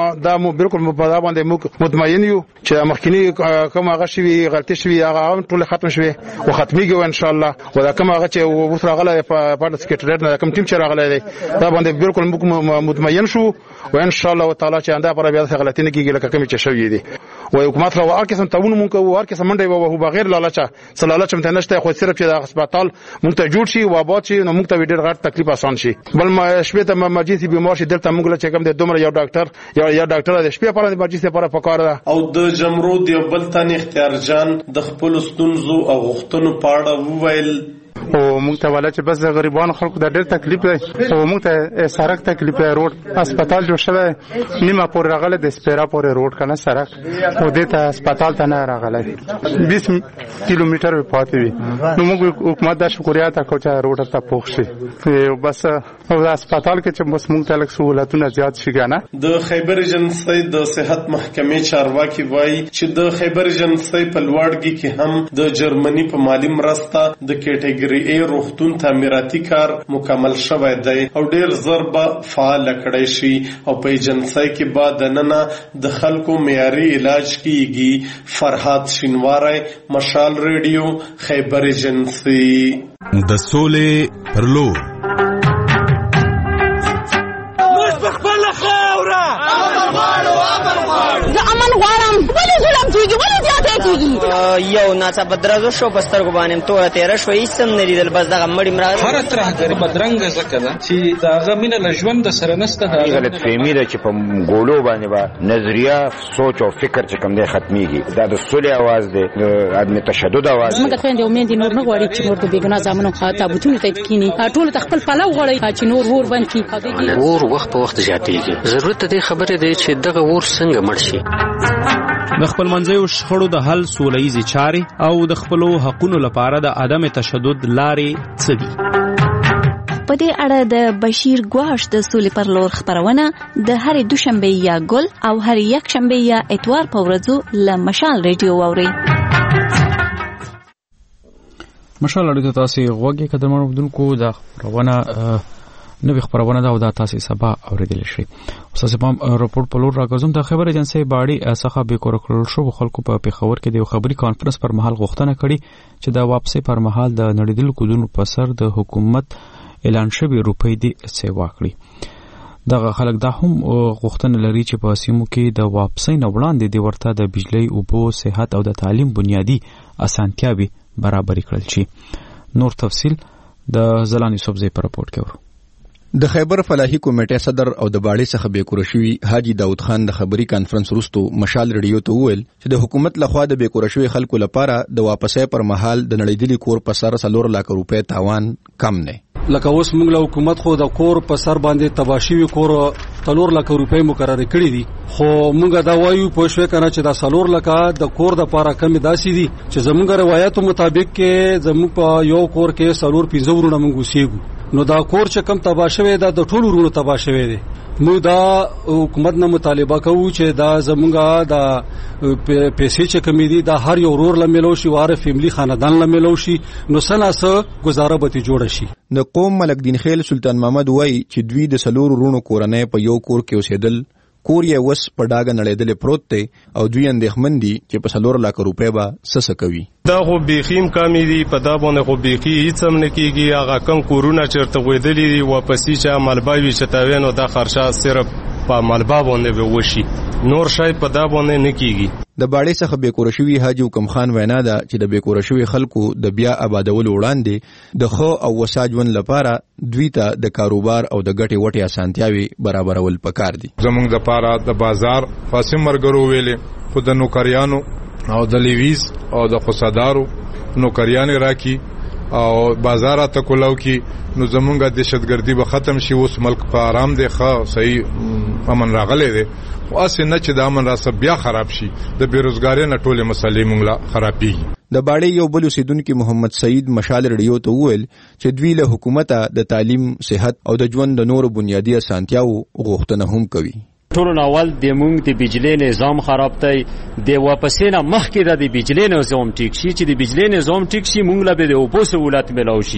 دا مو بالکل په دا باندې موږ مطمئن یو چې مخکینی کوم هغه شی غلطي شوی هغه ټول ختم شوی او ختميږي ان شاء الله و دا کوم هغه چې وسره غله په سکریټریټ نه کوم ټیم چې راغلی دی دا باندې بالکل موږ مطمئن شو و ان شاء الله تعالی چې انده پر بیا غلطي نه کیږي لکه کوم چې شوی دی و حکومت له هر قسم تعاون مونږ کوو هر قسم منډه وو بغیر لالچا سلالچ مت نشته خو صرف چې د هسپتال مونږ ته جوړ شي و آباد شي نو مونږ ته ډېر غټ تکلیف آسان شي بل ما شپه ته مرجنسي بیمار شي دلته مونږ له چې کوم د دومره یو ډاکټر یا ډاکټر د شپې پر مرجنسي لپاره پکار ده او د جمرود یو بل تن اختیار جان د خپل ستونزو او غوښتنو په اړه وویل او موږ ته ولا چې بس د غریبانو خلکو د ډېر تکلیف دی او موږ ته سړک تکلیف دی روډ هسپتال جوړ شوی نیمه پور راغله د سپیرا پورې روډ کنه سړک او د ته هسپتال ته نه راغله 20 کیلومتر پاتې وي نو موږ حکومت د شکریا ته کو چې روډ ته پوښ شي او بس او د هسپتال کې چې بس موږ ته لک سہولتونه زیات شي کنه د خیبر ایجنسی د صحت محکمې چارواکي وایي چې د خیبر ایجنسی په لوړګي کې هم د جرمني په مالی مرسته د کیټګوري ای روغتون تعمیراتي کار مکمل شوی دی او ډیر ضربه فعال کړی شي او په ایجنسی کې بعد نننه د خلکو معیاري علاج کیږي. فرحات شینواری، مشال ریډیو، خیبر ایجنسی. د سولې پر لور امن غواړم ولې ظلم کیږي ولې زیاته کیږي یو ناڅاپه درزو شو په سترګو باندې توره تیره شو هیڅ هم نه لیدل بس دغه مړی مرغه هر ترهګر بدرنګه ځکه ده چې دغه مینه له ژوند سره نسته غلط فهمي ده چې په ګولو باندې به نظریه سوچ او فکر چې کوم دی ختميږي دا د سولې आवाज دی د عدم تشدد आवाज دی. موږ خويندې امید نور نه غواړي چې نور د بیګنا زامنو خاطه بوتونه ته کینی ټول تخپل پلو غواړي چې نور ور باندې کی ور وخت په وخت زیاتېږي. ضرورت دې خبره دی چې دغه ور څنګه مړ شي. د خپلمنځیو شخړو د حل سوله ییزې چارې او د خپلو حقونو لپاره د عدم تشدد لارې څه دي؟ په دې اړه د بشیر ګواش د سولې پر لور خبرونه د هرې دوشنبه یا ګل او هرې یکشنبه یا اتوار په ورځو له مشال ریډیو واورئ. مشال ریډیو تاسو غوږی قدرمنو بدونکو د خبرونه نوې خبرونه دا او دا تاسو سبا اوریدل شي. اوس په راپور په لور راګرځم د خبر ایجنسی باډي څخه به کور کړل شو خلکو په پیښور کې د خبري کانفرنس پر مهال غوښتنه کړې چې د واپسې پر مهال د نړیدل کودونو په سر د حکومت اعلان شوی روپۍ دی سیوا کړی. دغه خلک دا هم غوښتنه لري چې په سیمو کې د واپسۍ نه وړاندې د ورته د بجلی اوبو صحت او د تعلیم بنیادی اسانتیاوي برابر کړل شي. نور تفصیل د زلان یوسفزئی په راپور کې ورو. د خیبر فلاحي کمیټې صدر او د باړې څخه بیکورشوي حاجی داود خان د خبري کانفرنس وروسته مشال ریډیو ته وویل چې د حکومت لخوا د بیکورشوي خلکو لپاره د واپسې پر مهال د نړیدلي کور په سر 4 لک روپۍ تاوان کم نه. لکه اوس موږ له حکومت خو د کور په سر باندې تباشوي کور 4 لک روپۍ مقرره کړې دي خو موږ دا وایو په شوي کنه چې دا 4 لک د کور د لپاره کم داسي دي چې زموږ روایتو مطابق کې زموږ په یو کور کې 4-5 ورونه موږ وسیګو نو دا کور چې کم تبا شوی دا د ټولو ورونو تبا شوی دی. موږ دا حکومت نه مطالبه کوو چې دا زمونږه دا پیسې چې کمی دي دا هر یو ورور لملو شي واره فیملی خاندان لملو شي نو سناسه گزاره به جوړ شي. د قوم ملک دین خیل سلطان محمد وای چې دوی د سلور ورونو کورنۍ په یو کور کې اوسېدل کور یې وس په ډاګه نړیدل پروت دی او دوی اندېښمن دي چې په 4 لک روپۍ به څه کوي. دا خو بیخیم کمی دي په دا باندې خو بیخي هیڅ هم نه کیږي. هغه کم کورونه چرته غوېدلي دي واپسې چې ملباوي چتاوینو دا خرچه صرف په ملبا باندې وشي نور شاید په دا باندې نه کیږي. د باړې څخه بیکورشوي حاجی حکم خان وینا ده چې د بیکورشوي خلکو د بیا آبادولو وړاندې د خو او وساجون لپاره دوی ته د کاروبار او د ګټې وټې اسانتیاوي برابرول پکار دي. زمونږ د پاره د بازار قاسم مرګرو ویلې خو د نوکریانو او د لیویز او د خصادارو نوکریان راکی او بازار ته کولاو کی نو زمونږه دهشتګردي به ختم شي. اوس ملک په آرام دی ښه صحیح امن راغلی دی خو اسې نه چې د امن راسه بیا خراب شي د بیروزګارۍ نه ټولې مسلې مونږ لا خرابېږي. د باړې یو بل اوسیدونکي محمد سعید مشال ریډیو ته وویل چې دوی له حکومته د تعلیم صحت او د ژوند د نورو بنیادی اسانتیاو غوښتنه هم کوي. ټول اول د مونږ د بجلی نظام خراب دی د واپسې نه مخکې د بجلی نظام ټیک شي چې د بجلی نظام ټیک شي مونږ له به د اوبو سہولت ملو شي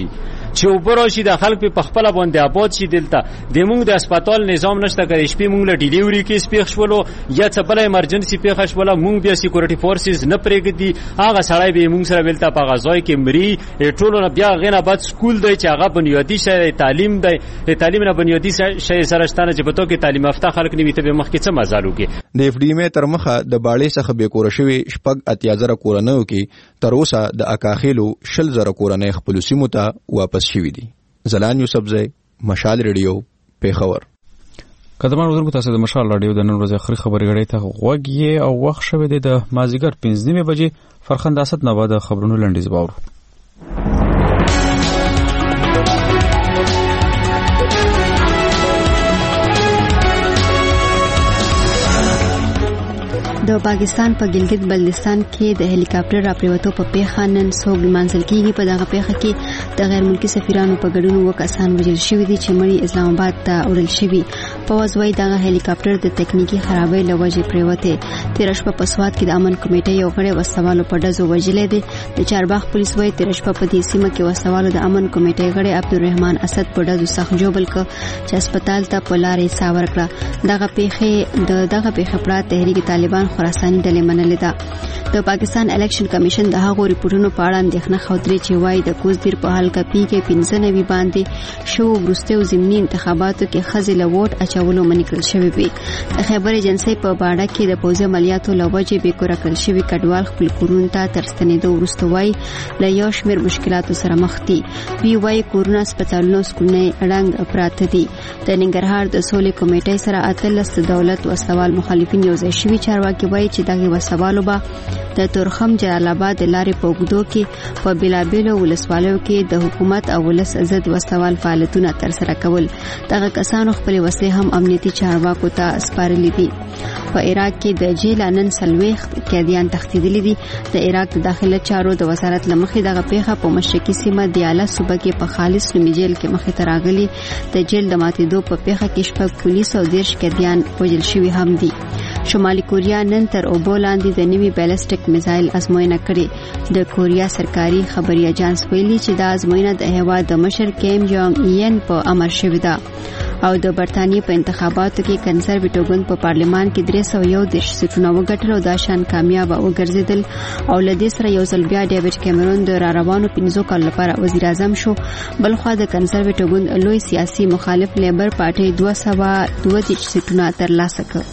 چې وبراشي د خلک په خپل باندې آباد شي. دلته د موږ د هسپتال نظام نشته، کله شپې موږ له ډیلیوري کیس پیښ شولو یا څه بل ایمرجنسي پیښ شوله، موږ بیا سکیورټي فورسز نه پرېږدي، هغه سړی به موږ سره ولته په غزای کې مري. ټولو نه بیا غنه بعد سکول دی چې هغه بنیادی شی تعلیم دی، د تعلیم نه بنیادی شی سره شتانه چې په تو کې تعلیم یافته خلک نیوي ته به مخکې څه مزال وکي. د اف ډي ایم تر مخه د باړې څخه به کور شوی شپږ اتیازره کورنیو کې تر اوسه د اکاخیلو 100,000 کورنۍ خپل سیمو ته واپس شوي دي. زلان یوسفزی، مشال ریډیو، پیښور. قدمان ورونکو تاسو د مشال رادیو د نن ورځې اخري خبري غړې ته غوږ یې او وخت شوه د مازیګر 5:30 بجې فرخنده اسد نه بعد خبرونو لنډیز باور. د پاکستان په ګلګت بلتستان کې د هلیکاپټر راپریوتو په پیښه نن سوګ منځل کېږي. په دغه پیښه کې د غیر ملکی سفیرانو په ګډون 2 کسان وژل شوي دي چې مړي اسلام آباد ته وړل شوي. پوځ وايي دغه هلیکاپټر د تکنیکی خرابۍ له وجې پریوته. تیر شپه په سوات کې د امن کمیټې یو غړی وسوالو په ډزو وژلې دي. د چارباغ پولیس وايي تیر شپه په دې سیمه کې وسوالو د امن کمیټې غړی عبدالرحمن اسد په ډزو سخت جوړ کړ چې هسپتال ته په لارې ساور کړ. دغه پیښه پرات تحریک طالبان خراساني ډلې منلې ده. د پاکستان الیکشن کمیشن د هغو ریپورتونو په اړه اندېښنه ښودلې چې وايي د کوزدیر په حلقه پی کې 95 باندې شو وروستیو ضمني انتخاباتو کې ښځې له ووټ اچولو منع کړل شوي وي. د خیبر ایجنسۍ په باډه کې د پوځي عملیاتو له وجې بېکوره کړل شوي کډوال خپل کورونو ته تر ستنېدو وروسته وايي له یو شمېر مشکلاتو سره مخ دي. دوی وايي کورونه، هسپتالونه، سکولونه ړنګ پراته دي. د ننګرهار د سولې کمیټې سره 18 د دولت وسوال مخالفین یو ځای شوي. چارواکي وايي چې دغه وسوالو به د تورخم جلال آباد د لارې په اوږدو کې په بېلابېلو ولسوالیو کې د حکومت او ولس ضد وسوال فعالیتونه ترسره کول. دغه کسانو خپلې وسلې هم امنیتي چارواکو ته سپارلې دي. په عراق کې د جیل نن 40 قیدیان تښتېدلي دي. د عراق د داخله چارو د وزارت له مخې دغه پیښه په مشرقي سیمه دیاله صوبه کې په خالص نومي جیل کې مخې ته راغلي. د جیل د ماتېدو په پیښه کې 6 پولیس او 10 قیدیان وژل شوي هم دي. شمالي کوریا نن تر اوبو لاندې د نوي بیلسټیک میزایل ازموینه کړې. د کوریا سرکاري خبري اجانس ویلي چې دا ازموینه د هیواد د مشر کیم جونګ این په امر شوې ده. او د برتانیې په انتخاباتو کې کنسرویټیو ګوند په پارلمان کې 301 سیټونه وګټل او دا شان کامیاب وګرځیدل. او لدې سره یو ځل بیا ډیوډ کیمرون د راروانو 15 کال لپاره وزیر اعظم شو. بلخوا د کنسرویټیو ګوند لوی سیاسي مخالف لیبر پارټي 202 سیټونه ترلاسه کړ.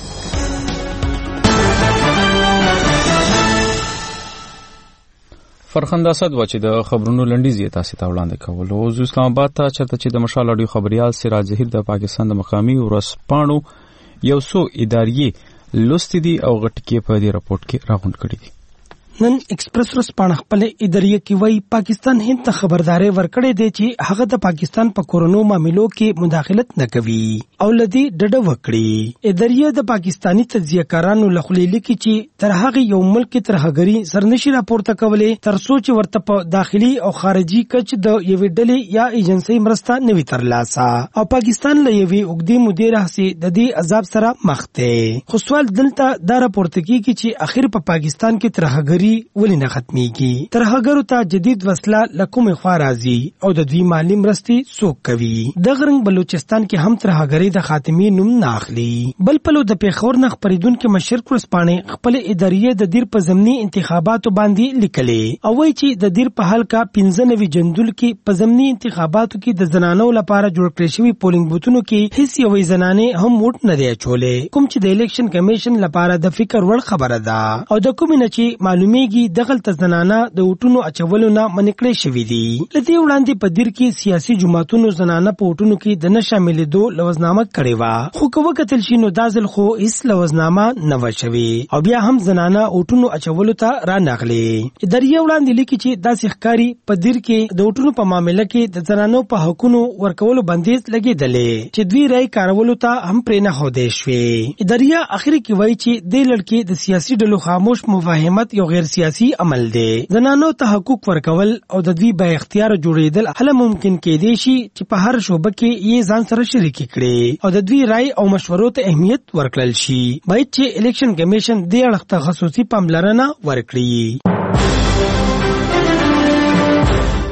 فرخنده اسد و چې د خبرونو لنډیز یې تاسو ته وړاندې کول. او اسلام آباد ته چرته چې د مشال اډیو خبريال سراج ظهیر د پاکستان د مقامي ورسپانو یو څو ادارې لوستې دي او غټکې په دې راپورټ کې راغونډ کړي دي. نن ایکسپریس ورسپانه خپل ادارې کې وایي پاکستان هند ته خبرداري ورکړې ده چې هغه د پاکستان په کورونو معاملو کې مداخلت نه کوي او لدی ډډه وکړي. ادارې د پاکستانی تجزیه‌کارانو لخوا لیکي چې تر هغه یو ملک ترهګری سرنشي راپورته کولې تر سوچ ورته په داخلي او خارجي کچ د یوې ډلې یا ایجنسۍ مرسته نوي ترلاسه او پاکستان له یوې اوږدې مودې راهیسې د دې عذاب سره مخ دی. خو سوال دلته دا راپورته کیږي چې اخر په پاکستان کې ترهګری ولې نه ختميږي. ترهګرو ته جدید وسله لکوم خوا راځي او د دوی مالی مرستې څوک کوي. د غرنګ بلوچستان کې هم ترهګری د خاتمي نوم نه اخلي. بل پلو د پیښور نه خبرېدونکو مشر کورسپانې خپل ادارې د دیر په ضمني انتخاباتو باندې لیکلې او وایي چې د دیر په حلقه 95 جندول کې په ضمني انتخاباتو کې د زنانو لپاره جوړ کړی شوی پولینګ بوتونو کې هیڅ یوې زنانې هم ووټ نه دی اچولې، کوم چې د الیکشن کمیشن لپاره د فکر وړ خبره ده. او د کوم نه چې معلومیږي دغلت زنانه د وټونو اچولو نه منع کړی شوی دي. لدې وړاندې په دیر کې سیاسي جماعتونو زنانه په وټونو کې د نه شاملېدو لوزنامه کړې وه، خو که وکتل شي نو دا ځل خو هیڅ لوزنامه نه وه شوې او بیا هم زنانه وټونو اچولو ته رانغلې. ادارې وړاندې لیکي چې داسې ښکاري په دیر کې د وټونو په معامله کې د زنانو په حقونو ورکولو بندیز لګېدلې چې دوی رای کارولو ته هم پرې نه ښودې شوې. ادارې اخر کې وایي چې دې لړکې د سیاسي ډلو خاموش مفاهمت یو غیر سیاسي عمل دی. زنانو ته حقوق ورکول او د دوی با اختیار جوړېدل هله ممکن کېدی شي چې په هر شوبه کې یې ځان سره شریک کړي او د دوی رائے او مشورو ته اهمیت ورکړل شي. باید چې الیکشن کمیشن دې اړخ ته خصوصي پاملرنه ورکړي.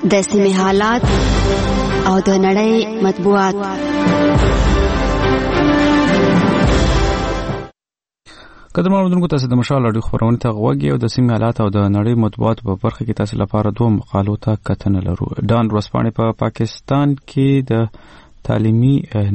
د سیمې حالات او د نړۍ مطبوعات. قدرمن اوریدونکو، تاسو د مشال اړیو خبرونه ته غوږی او د سیمې حالات او د نړۍ مطبوعات په برخه کې تاسو لپاره دوه مقالو ته کتنه لرو. ډان ورځپاڼې په پاکستان کې د تعلیمي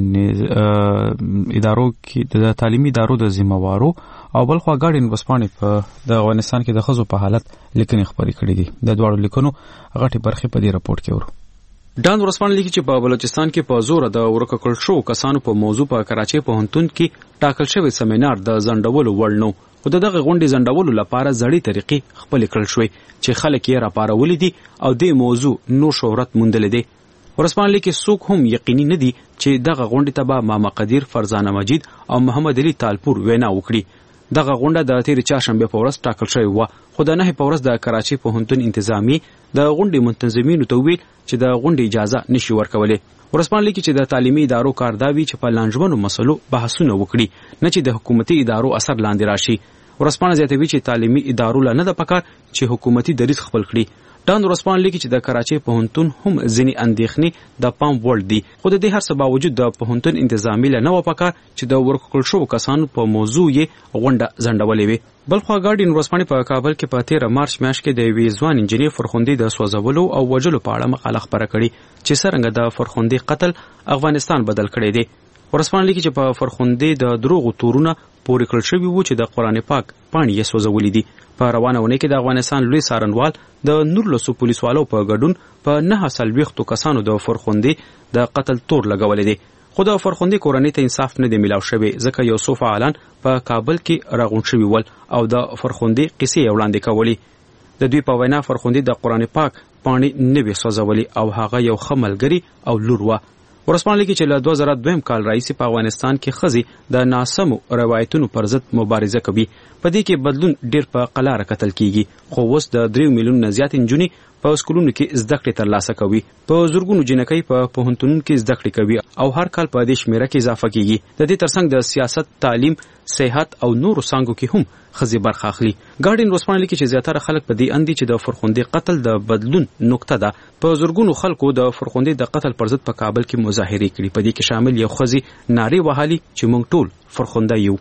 ادارو کې د تعلیمي ادارو د ذمہوارو او بلخوا ګاډین ورځپاڼې په د افغانستان کې د ښځو په حالت لیکنې خبرې کړې دي. د دواړو لیکنو غټي برخې په دې راپورټ کې ورو. ډان ورځپاڼه لیکي چې په بلوچستان کې په زور د ورککړ شو کسانو په موضوع په کراچۍ پوهنتون کې ټاکل شوی سیمینار د ځنډولو وړ نه، خو دغه غونډې ځنډولو لپاره زړې طریقې خپل کړل شوې چې خلک یې راپارولې دي او د موضوع نو شهرت موندلې دي. ورځپاڼه لیکي څوک هم یقیني نه دي چې دغه غونډې ته به ماما قدیر، فرزانه مجید او محمد علي تالپور وینا وکړي. دغه غونډه د تیر چهارشنبه په ورځ ټاکل شوې و، خو د نه په ورځ د کراچۍ پوهنتون انتظامی د غونډې منتظمینو ته ویل چې د غونډې اجازه نشي ورکولې. ورځپاڼه لیکي چې د تعلیمي ادارو کار دا وی چې په لانجمنو مسلو بحثونه وکړي، نه چې د حکومتي ادارو اثر لاندې راشي. ورځپاڼه زیاتوي چې تعلیمي ادارو نه د پکار چې حکومتي دریځ خپل کړي. ډان ورځپاڼه لیکي چې د کراچۍ پوهنتون هم ځینې اندېښنې د پام وړ دي، خو د دې هر څه باوجود د پوهنتون انتظامی له نه و پکار چې د ورکړل شو کسانو په موضوع یې غونډه ځنډولې وي. بلخوا ګاډین ورځپاڼه په کابل کې په 13 مارچ میاشت کې د یوې ځوان انجینر فرخوندي د سوځولو او وژلو په اړه مقاله خبره کړې چې څرنګه د فرخوندي قتل افغانستان بدل کړی دی. ورځپاڼه لیکي چې په فرخوندي د دروغو تورونه پورې کړل شوي وو چې د قرآن پاک پاڼې یې سوځولې دي. په روانه اونۍ کې د افغانستان لوی څارنوال د 19 پولیسوالو په ګډون په 940 کسانو د فرخوندي د قتل تور لګولې دي، خو د فرخوندي کورنۍ ته انصاف نه دی ملاو شوی ځکه یو څو فعالان په کابل کې راغونډ شوي ول او د فرخوندي قصې وړاندې کولې. د دوی په وینا فرخوندي د قرآن پاک پاڼې نه وې سوځولې او هغه یو ښه ملګری او لور و. ورځپاڼه لیکي چې له 2002 کال راهیسې په افغانستان کې ښځې د ناسمو روایتونو پر ضد مبارزه کوي. په دې کې بدلون ډېر په قلاره کتل کیږي، خو اوس د 3 میلیون نه زیات نجونې په سکولونو کې زده کړې ترلاسه کوي. په زرګونو جنکۍ په پوهنتونونو کې زده کړې کوي او هر کال په دې شمیره کې اضافه کیږي. د دې ترڅنګ د سیاست، تعلیم، صحت او نورو څانګو کې هم ښځې برخه اخلي. ګاډین ورځپاڼه لیکي چې زیاتره خلک په دې اندي چې د فرخوندي قتل د بدلون نقطه ده. په زرګونو خلکو د فرخوندي د قتل پر ضد په کابل کې مظاهرې کړي، په دې کې شامل یو ښځې نارې وهلي چې موږ ټول فرخنده یو.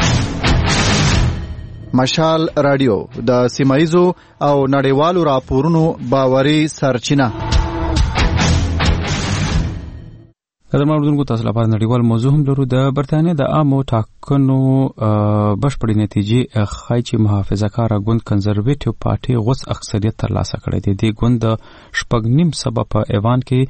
مشال رادیو د سیمایزو او نړیوالو راپورونو باوري سرچینه. قدرمن اوریدونکو، تاسو لپاره نړیوال موضوع هم لرو. د برتانیې د عامو ټاکنو بشپړې نتیجې ښایي چې محافظه‌کاره ګوند کنزرویټیو پارټي غوڅ اکثریت ترلاسه کړی دی. دې ګوند د 9.5 په ایوان کې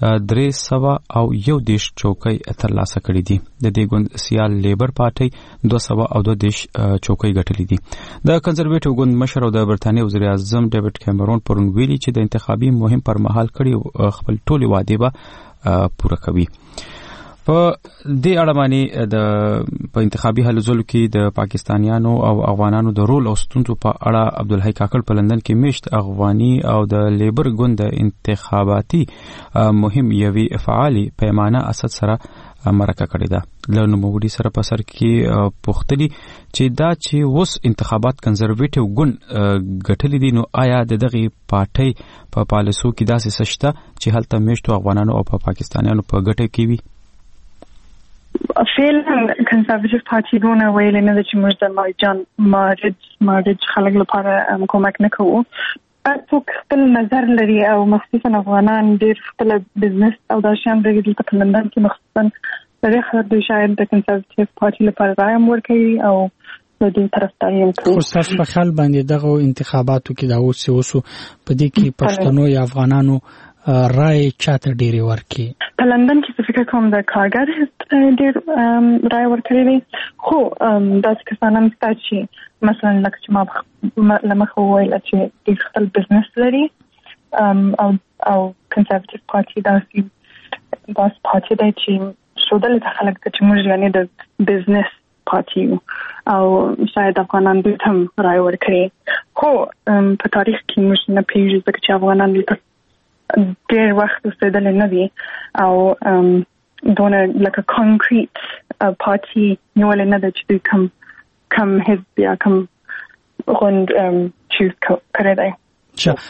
301 چوکۍ ترلاسه کړې دي. د دې ګوند سیال لیبر پارټي 222 چوکۍ ګټلې دي. د کنزرویټیو ګوند مشر او د برتانیې وزیر اعظم ډیوډ کیمرون پرون ویلي چې د انتخابي مهم پر مهال کړي خپل ټولې وعدې به پوره کوي. په دې اړه باندې په انتخابي هلو ځلو کې د پاکستانیانو او افغانانو د رول او ستونزو په اړه عبدالحی کاکړ په لندن کې میشت افغاني او د لیبر ګوند د انتخاباتي مهم یوې فعالي پیمانه اسد سره مرکه کړې ده. له نوموړي سره په سر کې پوښتلي چې دا چې اوس انتخابات کنزرویټیو ګوند ګټلې دي، نو آیا د دغه پارټۍ په پالیسو کې داسې څه شته چې هلته میشتو افغانانو او په پاکستانیانو په ګټه کې وي؟ فعلا کنزرویټیو پارټي دونه ویلې نه ده چې موږ د مارج خلک لپاره کومک نه کوو. څوک خپل نظر لري او مخصوصا افغانان ډېر خپل بزنس او دا شیان لري دلته په لندن کې مخصوصا لري خلک دوی شاید د کنزرویټیو پارټي لپاره رای هم ورکوي او د دې طرفداري هم کوي. خو ستاسو په خیال باندې دغه انتخاباتو کې دا اوسو په دې کې پښتنو یا افغانانو رای چاته ډېری ورکړي؟ په لندن کې فکر کوم د کارګر ډېر رای ورکړي دي، خو داسې کسان هم شته چې مثلا لکه چې ما له مخه وویل چې دوی خپل بزنس لري او کنزرویټیو پارټي داسې پارټي دی چې ښودلې ته خلک ته چې موږ یعنې د بزنس پارټي یو او شاید افغانان دوی ته هم رای ورکړي. خو په تاریخ کې موږ نه پوهېږو ځکه چې افغانان دلته ډېر وخت اوسېدلی نه دي او دونه لکه کانکریټ پارټي نیولې نه ده چې دوی کم حزب یا کم غوند چوز کړی دی.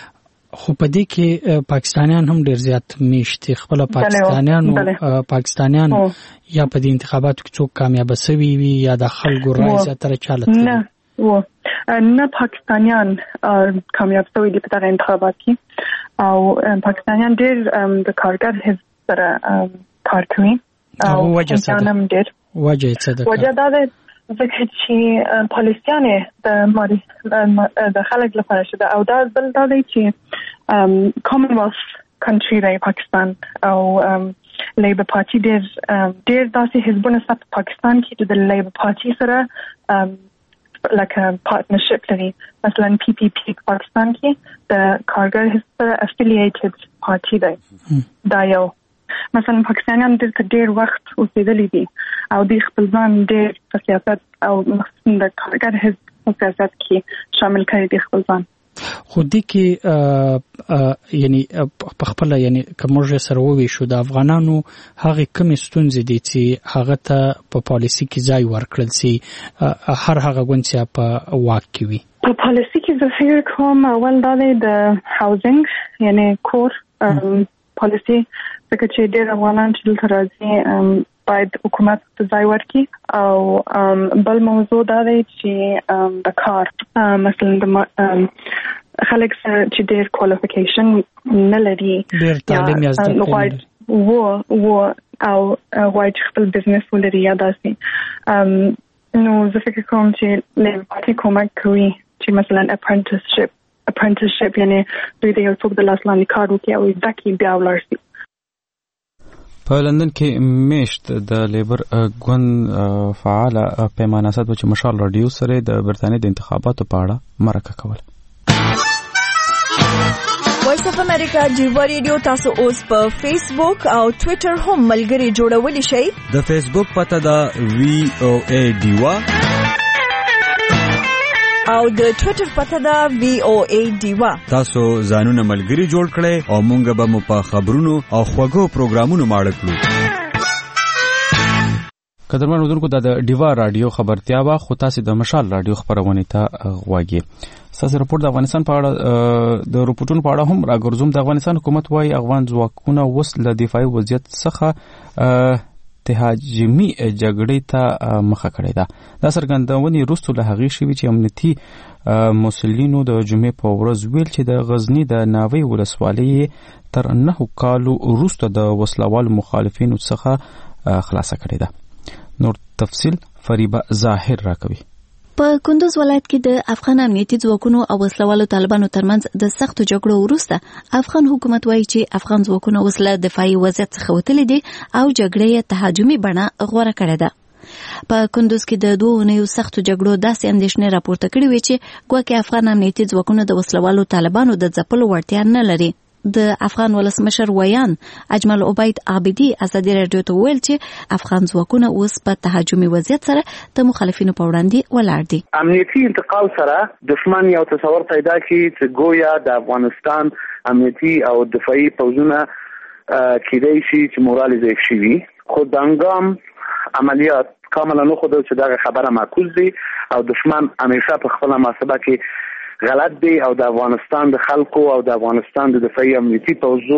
خو په دې کې پاکستانیان هم ډیر زیات میشتي خپل پاکستانیان یا په دې انتخاباتو کې څوک کامیاب شوي وي یا د خلکو رائے زیاتره چالت نه پاکستانیان کامیاب شوي دي په دغه انتخابات کې او پاکستانیان ډیر د کارګر حزب سره کار کوي او وجه څه ده ځکه چې پالیسیانې د خلک لپاره شده او دا بل دا دی چې کامنولث کنټري دی پاکستان او لیبر پارټي ډېر داسې حزبونه ستا په پاکستان کې چې د لیبر پارټي سره لکه پارټنرشپ لري مثلا PPP پاکستان کې د کارګر حزب سره افیلیټډ پارټي دی دا یو مثلا پاکستانیان دلته ډېر وخت اوسېدلی دي او د خپل ځان ډېر په سیاست او مخصوصا د کارګر حزب په سیاست کې شامل کړي دي خپل ځان خو دې کې یعنی په خپل یعنی کومه سره وویشو د افغانانو هغه کومې ستونزې دي چې هغه ته په پالیسي کې ځای ورکړل سي هر هغه غونډه په واک کې وي په پالیسي کې د فکر کوم اول دا د هاوسینګ یعنی کور پالیسي ځکه چې ډېر افغانان چې دلته راځي باید حکومت ته ځای ورکړي او بل موضوع دا دی چې د کار مثلا د خلک چې ډېر کوالیفیکیشن نه لري ډېر تعلیم یا زده کړي او غواړي چې خپل بزنس ولري یا داسې نو زه فکر کوم چې لیبر پارټي کومک کوي چې مثلا apprenticeship یعنی دوی د یو څوک د لاس لاندې کار وکړي او زده کړي بیا ولاړ شي. په لندن کې میشت د لیبر ګوند فعال پیمانه سات چې مشال رادیو سره د برتانیې د انتخاباتو په اړه مرکه کوله. وایس اف امریکا جیوا ریډیو تاسو اوس په فیسبوک او ټوئیټر هم ملګری جوړولی شئ. د فیسبوک پته دا VOA دیوا او د ټوئیټر پته دا VOA دیوا. تاسو ځانونه ملګری جوړ کړئ او مونږ به مو په خبرونو او خوږو پروګرامونو ماړه کړو. قدرمن اردوونکو د دیوا رادیو خبرتیا وا خو تاسو د مشال رادیو خبرونه ته غواګي. ساسي رپورت د افغانستان په اړه د رپورټونو په اړه هم راګرځوم. د افغانستان حکومت وايي افغان ځواکونه وسله دفاعي وضعیت څخه تهاجمي جګړې ته مخه کړې ده. دا څرګندونې وروسته له هغې شوي چې امنیتي مسؤلینو د جمعې په ورځ ویل چې د غزني د ناوې ولسوالۍ تر 9 کالو وروسته د وسلوالو مخالفینو څخه خلاصه کړې ده. نور تفصیل فریبه ظاهر راکوي. په کندوز ولایت کې د افغان امنیتي ځواکونو او وسلوالو طالبانو ترمنځ د سختو جګړو وروسته افغان حکومت وایي چې افغان ځواکونه وسله دفاعي وضعیت څخه وتلي دي او جګړه یې تهاجمي بڼه غوره کړې ده. په کندوز کې د 2 اونیو سختو جګړو داسې اندېښنې راپورته کړې وې چې ګواکې افغان امنیتي ځواکونه د وسلوالو طالبانو د ځپلو وړتیا نه لري. د افغان ولسمشر ویان اجمل عبید عابدی ازادي رادیو ته ویل چې افغان ځواکونه اوس په تهاجمي وضعیت سره د مخالفینو په وړاندې ولاړ دي. امنیتي انتقال سره دښمن یو تصور پیدا کړي چې گویا د افغانستان امنیتي او دفاعي پوځونه کېدای شي چې مورال ضعیف شي. خو د انګام عملیات کاملا نو خو چې دا خبره معکوس دي او دښمن همیشه په خپل محاسبه کې غلط دی او د افغانستان د خلکو او د افغانستان د دفاعي امنیتي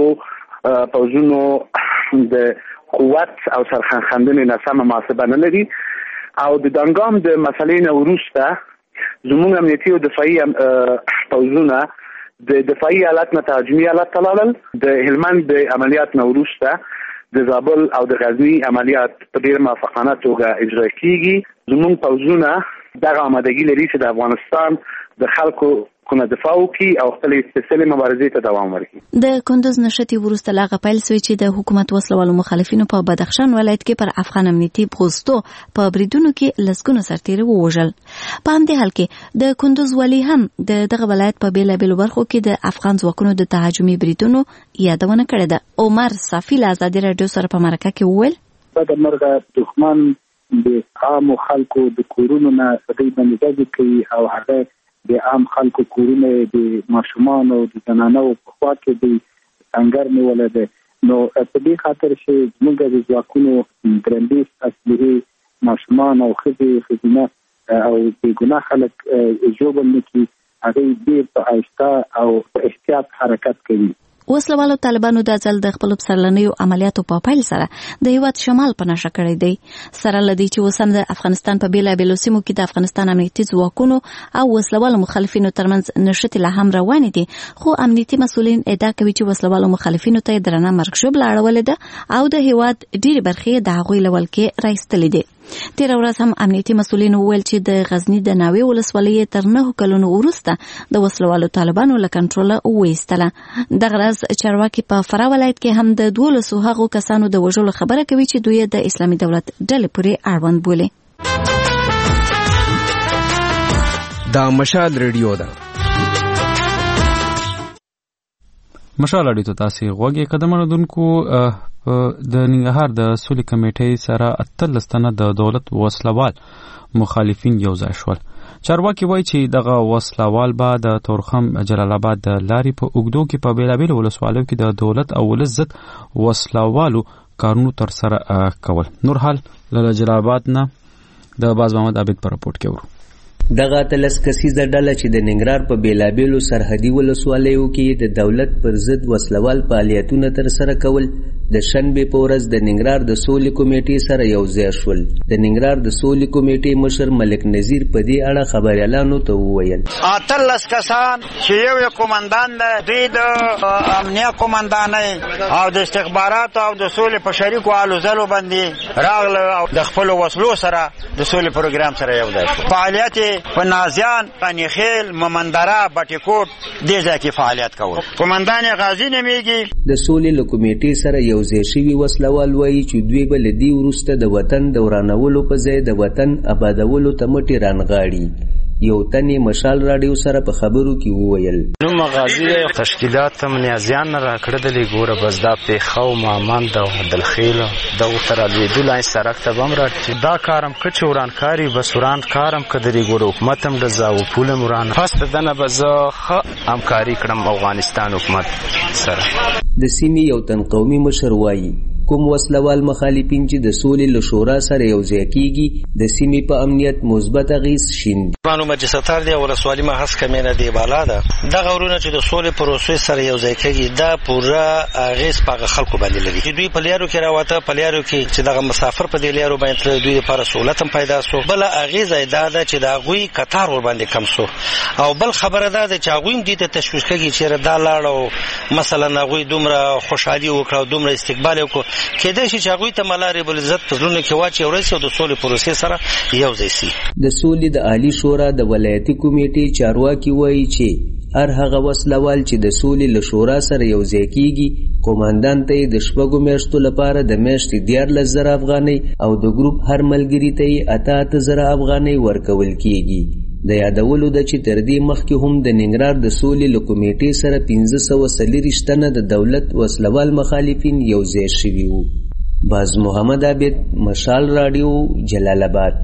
پوځونو د قوت او سرخندنې نه سمه محاسبه نه لري او د دنګام د مسلې نه وروسته زموږ امنیتي او دفاعي پوځونه د دفاعي حالت نه تهاجمي حالت ته لاړل. د هلمند د عملیات نه وروسته د زابل او د غزني عملیات په ډېر موافقانه توګه اجرا کیږي. زموږ پوځونه دغه آمادګي لري چې د افغانستان د خلکو کنه دفاع وکړي او خپل سپیشلي مبارزې ته دوام ورکړي. د کندوز نشتی وروسته لاغه پیل سوی چې د حکومت وسلوالو مخالفینو په بدخشان ولایت کې پر افغان امنیتي پوسټو په بریدونو کې لسګونه سرتیري ووژل. په همدې حال کې د کندوز والی هم دغه ولایت په بیلابیلو برخو کې د افغان ځواکونو د تهاجمي بریدونو یادونه کړې ده. عمر صافی له ازادي رادیو سره په مرکه کې وویل د مرګ دښمن د عام خلکو د کورونو نه سدي باندې کوي او هغه د عام خلکو کورونه د ماشومان او د زنانو په خوا کې د څنګه نیول ده. نو په دې خاطر چې موږ د ځواکونو درندیس اصلي ماشومان او خزینه او د ګناه خلک جوړول نکي هغه ډیر په آهسته او په احتیاط حرکت کوي. وسلوالو طالبانو د ځل د خپل سرلنیو عملیاتو په پیل سره د هیواد شمال په نشه کړی دی. سره لدی چې وسم د افغانستان په بیلابیلو سیمو کې د افغانستان امنیتي ځواکونو او وسلوالو مخالفینو ترمنځ نشټې لا هم روانې دي، خو امنیتي مسؤلین ادعا کوي چې وسلوالو مخالفینو ته درنه مرګ ژوبله اړولې ده او د هیواد ډېرې برخې د هغوی له ولکې راایستلې دي. تیر ورځ هم امنیتي مسؤلین وویل چې د غزنی د ناوې ولسوالۍ تر 9 کلونو وروسته د وسلوالو طالبانو له کنټروله وایستله. دغه ورځ چارواکي په فراه ولایت کې هم د 12 هغو کسانو د وژلو خبره کوي چې دوی د اسلامي دولت ډلې پورې اړوند بولي. دا مشال ریډیو ده. مشال اړیدو تاسو غوږی قدمونو د ننګرهار د سولې کمیټې سره 18 تنه د دولت وسلوال مخالفین یو ځای شول. چارواکي وایي چې دغه وسلوال به د تورخم جلال آباد د لارې په اوږدو کې په بیلابیلو ولسوالیو کې د دولت او ولس ضد وسلوالو کارونو تر سره کول. نور حال له جلال آباد نه د باز محمد عابد په رپورټ کې ورو. دغه تلس کسیزه ډله چې د ننګرهار په بیلابیلو سرحدي ولسوالیو کې د دولت پر ضد وسلوال فعالیتونه تر سره کول د شنبې په ورځ د ننګرهار د سولې کمیټې سره یو ځای شول. د ننګرهار د سولې کمیټې مشر ملک نذیر په دې اړه خبريالانو ته وویل 18 کسان چې یو قومندان دی د امنیه قومندانۍ او د استخباراتو او د سولې په شریکو آلو زلو باندې راغله او د خپل وسلو سره د سولې پروګرام سره یو ځای شو. فعالیت په نازیان، انیخیل، ممندره، بټیکوټ دې ځای کې فعالیت کول. قومندان غازی نومیږي. د سولې له کمیټې سره یو ځای شوي وسلوال وایي چې دوی به له دې وروسته د وطن د ورانولو په ځای د وطن آبادولو ته مټې رانغاړي. یو تن مشال راډیو سره په خبرو کې وویل نو مغازی تشکیلات هم نیازیان نه راکړدلې ګوره بس دا پیښو مامند او دلخیل د اوتر لیدو لاین سرک ته بم راټ دا کارم کچ ورانکاری بس وران کارم کدري ګوره حکومت هم د زاو پول مران فاست دنه بزخه همکاري کړم افغانستان حکومت سره. د سیمې یو تن قومي مشر وایي کوم وسلوال مخالفین چې د سولې له شورا سره یو ځای کیږي د سیمې په امنیت مثبت اغیز شیندي. معلومه چې ستار دی ولسوالي ما هڅه کمینه دی بالا ده دغه ورونه چې د سولې پروسې سره یو ځای کیږي دا پورا اغیز په خلکو باندې لري. دوی په لیارو کې راوته په لیارو کې چې دغه مسافر په دې لیارو باندې دوی لپاره سہولت هم پیدا سو. بل اغیز ایدا ده چې دا غوي قطار ور باندې کم سو او بل خبره ده چې غوي دې ته تشویش کوي چې دا لاړو مثلا غوي دومره خوشحالي وکړو دومره استقبال وکړو کېدای شي چې هغوی ته ملارې بل عزت په زړونو کې واچي او رئیس د سولې پروسې سره یو ځای شي. د سولې د عالی شورا د ولایتي کمیټې چارواکي وایي چې هر هغه وسلوال چې د سولې له شورا سره یو ځای کیږي قومندان ته د شپږو میاشتو لپاره د میاشتې 14,000 افغانۍ او د ګروپ هر ملګري ته 8,000 افغانۍ ورکول کیږي. د یادولو د چې تر دې مخکې هم د ننګرهار د سولې له کمیټې سره 1540 تنه د دولت وسلوال مخالفین یو ځای شوي وو. باز محمد عابد مشال راډیو جلال آباد.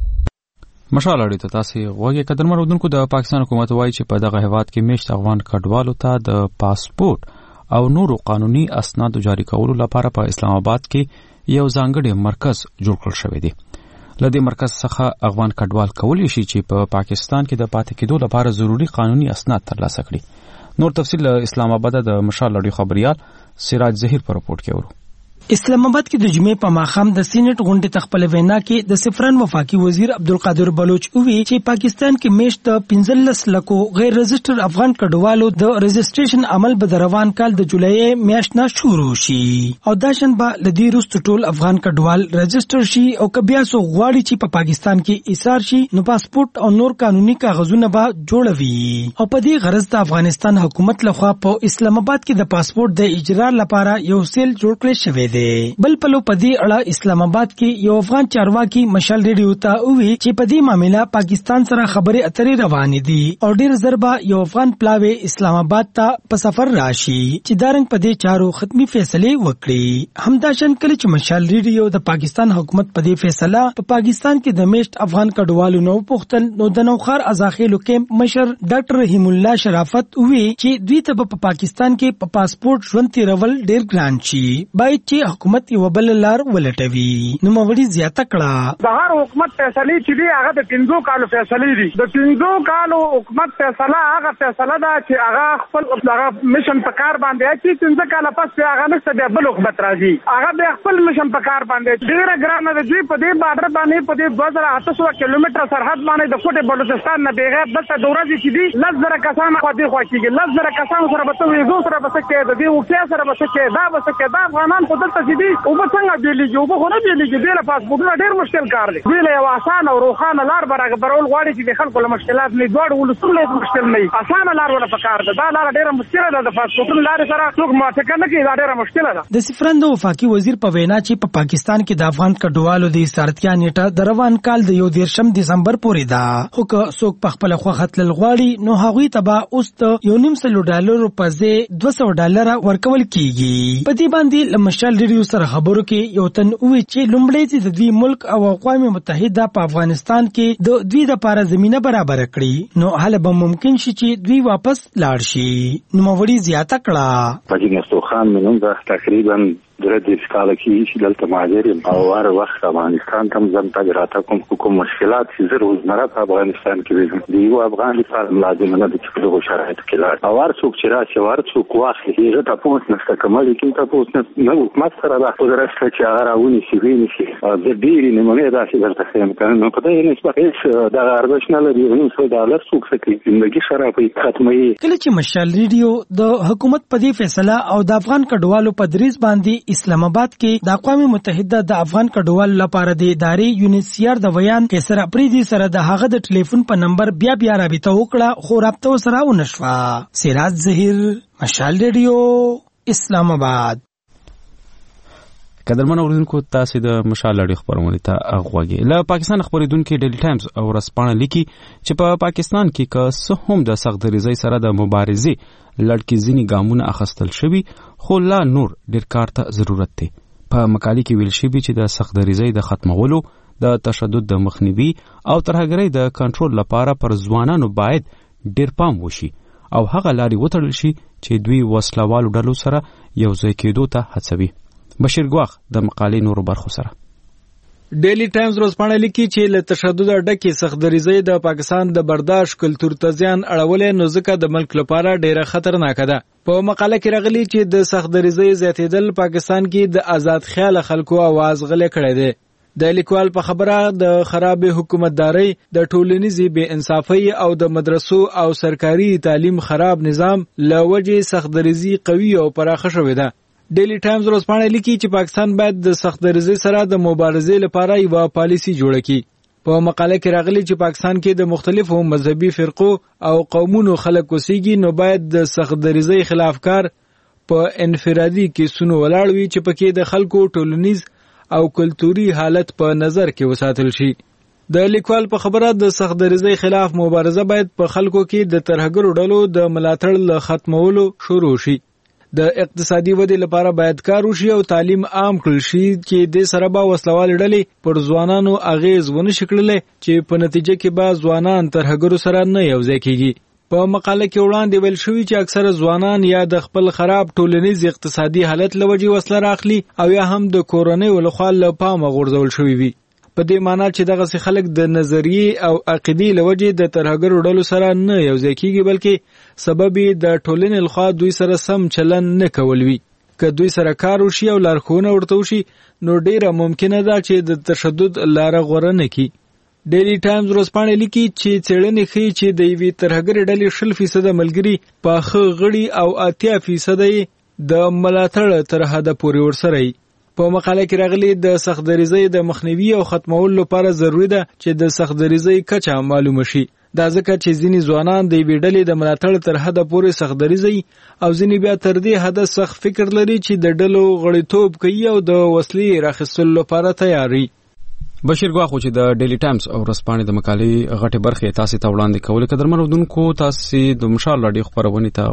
مشال اړیدو تاسو غوږی قدرمن اودونکو د پاکستان حکومت وایي چې په دغه هیواد کې میشت افغان کډوالو ته د پاسپورت او نورو قانوني اسنادو جاری کولو لپاره په اسلام آباد کې یو ځانګړی مرکز جوړ کړل شوی دی. لدې مرکز څخه افغان کډوال کولی شي چې په پاکستان کې د پاتې کېدو لپاره ضروری قانوني اسناد ترلاسه کړي. نور تفصیل اسلام آباد د مشال اړیو خبريال سراج ظهیر په رپورټ کې ورو. اسلام آباد کې د جمعې په ماښام د سینټ غونډې تخپل وینا کې د سفران وفاقي وزیر عبدالقادر بلوچ وی چې پاکستان کې میشت د 15 لکو غیر رجسټر افغان کډوالو د رجسټریشن عمل به روان کال د جولای میاشت نه شروع شي او دا شنبه لدی روست ټول افغان کډوال رجسټر شي او کبیا سو غواړي چې په پاکستان کې ایثار شي نو پاسپورت او نور قانوني کاغذونه به جوړوي او په دې غرض د افغانستان حکومت لخوا په اسلام آباد کې د پاسپورت د اجرا لپاره یو سیل جوړ کړی شوی بل پلو پدی اړه اسلام آباد کې یو افغان چارواکي مشال ریډیو ته وی چې پدی معاملې پاکستان سره خبرې اترې روانې دي او ډیر ضربه یو افغان پلاوی اسلام آباد ته په سفر راشي چې دارنګ پدی چارو ختمي فیصله وکړي. همداشن کله چې مشال ریډیو د پاکستان حکومت پدی فیصله په پاکستان کې د میشت افغان کډوالو نو پختل نو د نوخار ازاخیلو کې مشر ډاکټر رحیم الله شرافت وی چې دوی ته په پاکستان کې په پاسپورت ژوند تیرول ډیر ګران شي باید چې کې حکومت یو بل لار ولټوي. نو موري زیاته کړه د هر حکومت فیصله چې دی هغه د 5 کالو فیصله دي. د 5 کالو حکومت فیصله هغه فیصله ده چې هغه خپل هغه میشن په کار باندې چې 5 کال پس هغه نشته د بل حکومت راځي هغه د خپل میشن په کار باندې ډیره ګرانه ده. دوی په دې بارډر باندې په دې 2800 کیلومتر سرحد باندې د کوټه بلوچستان نه بغیر دلته د ورځې چې دي 10,000 کسان خو دې خو کېږي 10,000 کسان سره به ته یو سره به څه کې د دې وکیا سره به څه کې دا به څه کې دا افغانان په دلته چې دي او په څنګه بیلېږي او په خو نه بیلېږي ډېر پاسپورټونه ډېر مشکل کار دی. دوی له یو اسانه او روښانه لار برابرول غواړي چې د خلکو له مشکلات نه دواړو ولسونو له مشکل نه اسانه لار ولا پکار ده. دا لار ډېره مشکله ده د پاسپورټونو لارې سره څوک موافقه نه کوي دا ډېره مشکله ده. د سفرند وفاقي وزیر په وینا چې په پاکستان کې د افغان کډوالو د استارتیا نیټه د روان کال د 1 دسمبر پورې ده. خو که څوک په خپل خوا خپل غواړي نو هغوی ته به اوس $900 په ځای $200 ورکول کیږي. په دې باندې لمشال ریډیو سره خبرو کې یو تن وی چې لومړی چې د دوی ملک او اقوام متحده په افغانستان کې د دوی لپاره زمينه برابر کړي نو حل به ممکن شي چې دوی واپس لاړ شي. نو موري زیاته کړه پاجینستو خان منوم دا تقریبا درې کاله کې چې دلته ماجر او هر وخت افغانستان ته ځم ته راته کوم مشکلات چې زه روزمره په افغانستان کې دي یو افغان لپاره لازم نه دي چې په شرایط کې لاړ او هر څوک چې راشي هر څوک واخلي هغه تاسو نشته کومل کې تاسو نه حکومت سره دا قدرت چې هغه راونی شي ویني شي د ډیری نمونه دا چې درته ښیم کنه نو په دې نسبت هیڅ دا ارزښت نه لري $900 څوک څه زندگی خرابوي ختمي. کله چې مشال ریډیو د حکومت په دې فیصله او د افغان کډوالو په دریز باندې اسلام آباد کې د اقوام متحده د افغان کډوالو لپاره د ادارې یونیسیار د بیان کیسر اپریدي سره د هغه د ټلیفون په نمبر بیا رابطه وکړه خو رابطه سره ونشوه. سراج ظهیر مشال ریډیو اسلام آباد. قدرمن اوریدونکو تاسو د مشال اړیخ خبرونه ته اغوږی له پاکستان خبرېدونکو ډیلی ټایمز او رسپانه لیکي چې په پاکستان کې که څه هم د سخت دریزۍ سره د مبارزې لړکی ځینی ګامونه اخیستل شوي خو لا نور ډیر کار ته ضرورت دی. په مقالې کې ویل شوی چې د سخت دریزۍ د ختمولو د تشدد د مخنیوي او ترهګرۍ د کنټرول لپاره پر ځوانانو باید ډیر پام وشي او هغه لارې وتړل شي چې دوی وسلوالو ډلو سره یو ځای کېدو ته هڅوي. بشیر ګواخ د مقالې نورو برخو سره. ډیلی ټایمز ورځپاڼه لیکي چې له تشدد ډکې سخت دریزۍ د پاکستان د برداشت کلتور ته زیان اړولې نو ځکه د ملک لپاره ډیره خطرناکه ده. په مقاله کې راغلي چې د سخت دریزۍ زیاتېدل پاکستان کې د آزاد خیال خلکو आवाज غلې کړی دی. د لیکوال په خبره د خراب حکومتداري د ټولنیزي بې انصافۍ او د مدرسو او سرکاري تعلیم خراب نظام له وجې سخت دریزۍ قوي او پراخه شوې ده. ډیلی ټایمز ورځپاڼه لیکي چې پاکستان باید د سخت دریزۍ سره د مبارزې لپاره یو پالیسي جوړه کړي. په مقاله کې راغلي چې پاکستان کې د مختلفو مذهبي فرقو او قومونو خلک اوسېږي نو باید د سخت دریزۍ خلاف کار په انفرادي کیسونو ولاړ وي چې پکې د خلکو ټولنیز او کلتوري حالت په نظر کې وساتل شي. د لیکوال په خبره د سخت دریزۍ خلاف مبارزه باید په خلکو کې د ترهګرو ډلو د ملاتړ له ختمولو شروع شي. د اقتصادي ودې لپاره باید کار وشي او تعلیم عام کړل شي چې د سره به وسلوال ډلې پر ځوانانو اغیز ونه شکړلې چې په نتیجه کې به ځوانان ترهګرو سره نه یوځای کیږي. په مقاله کې وړاندې ویل شوی چې اکثره ځوانان یا د خپل خراب ټولنیز اقتصادي حالت لوجې وسله راخلي او یا هم د کورنۍ ولخوا له پامه غورځول شوی وي. په دې معنی چې دغه خلک د نظریې او عقیدې لوجې د ترهګرو ډلو سره نه یوځای کیږي بلکې سبب د ټولنې لخوا دوی سره سم چلن نه کول وي. که دوی سره کار وشي او لارښوونه ورته وشي نو ډیره ممکنه ده چې د تشدد لاره غوره نه کړي. ډیلی ټایمز ورځپاڼه لیکي چې څېړنې ښیي چې د یوې ترهګرې ډلې 60% ملګري پاخه غړي او 80% د ملاتړ تر حده پورې ورسره وي. په مقاله کې راغلي د سخت دریزۍ د مخنیوي او ختمولو لپاره ضروري ده چې د سخت دریزۍ کچه معلومه شي. دا ځکه چې ځینې ځوانان د یوې ډلې د ملاتړ تر حده پورې سخت دریزۍ او ځینې بیا تر دې حده سخت فکر لري چې د ډلو غړیتوب کوي او د وسلې راخیستلو لپاره تیار وي. بشیر ګواخو چې د ډیلی ټایمز او ورځپاڼې د مقالې غټه برخه تاسو ته وړاندې کولې. قدرمنو دونکو تاسو د مشال راډیو خبرونه ته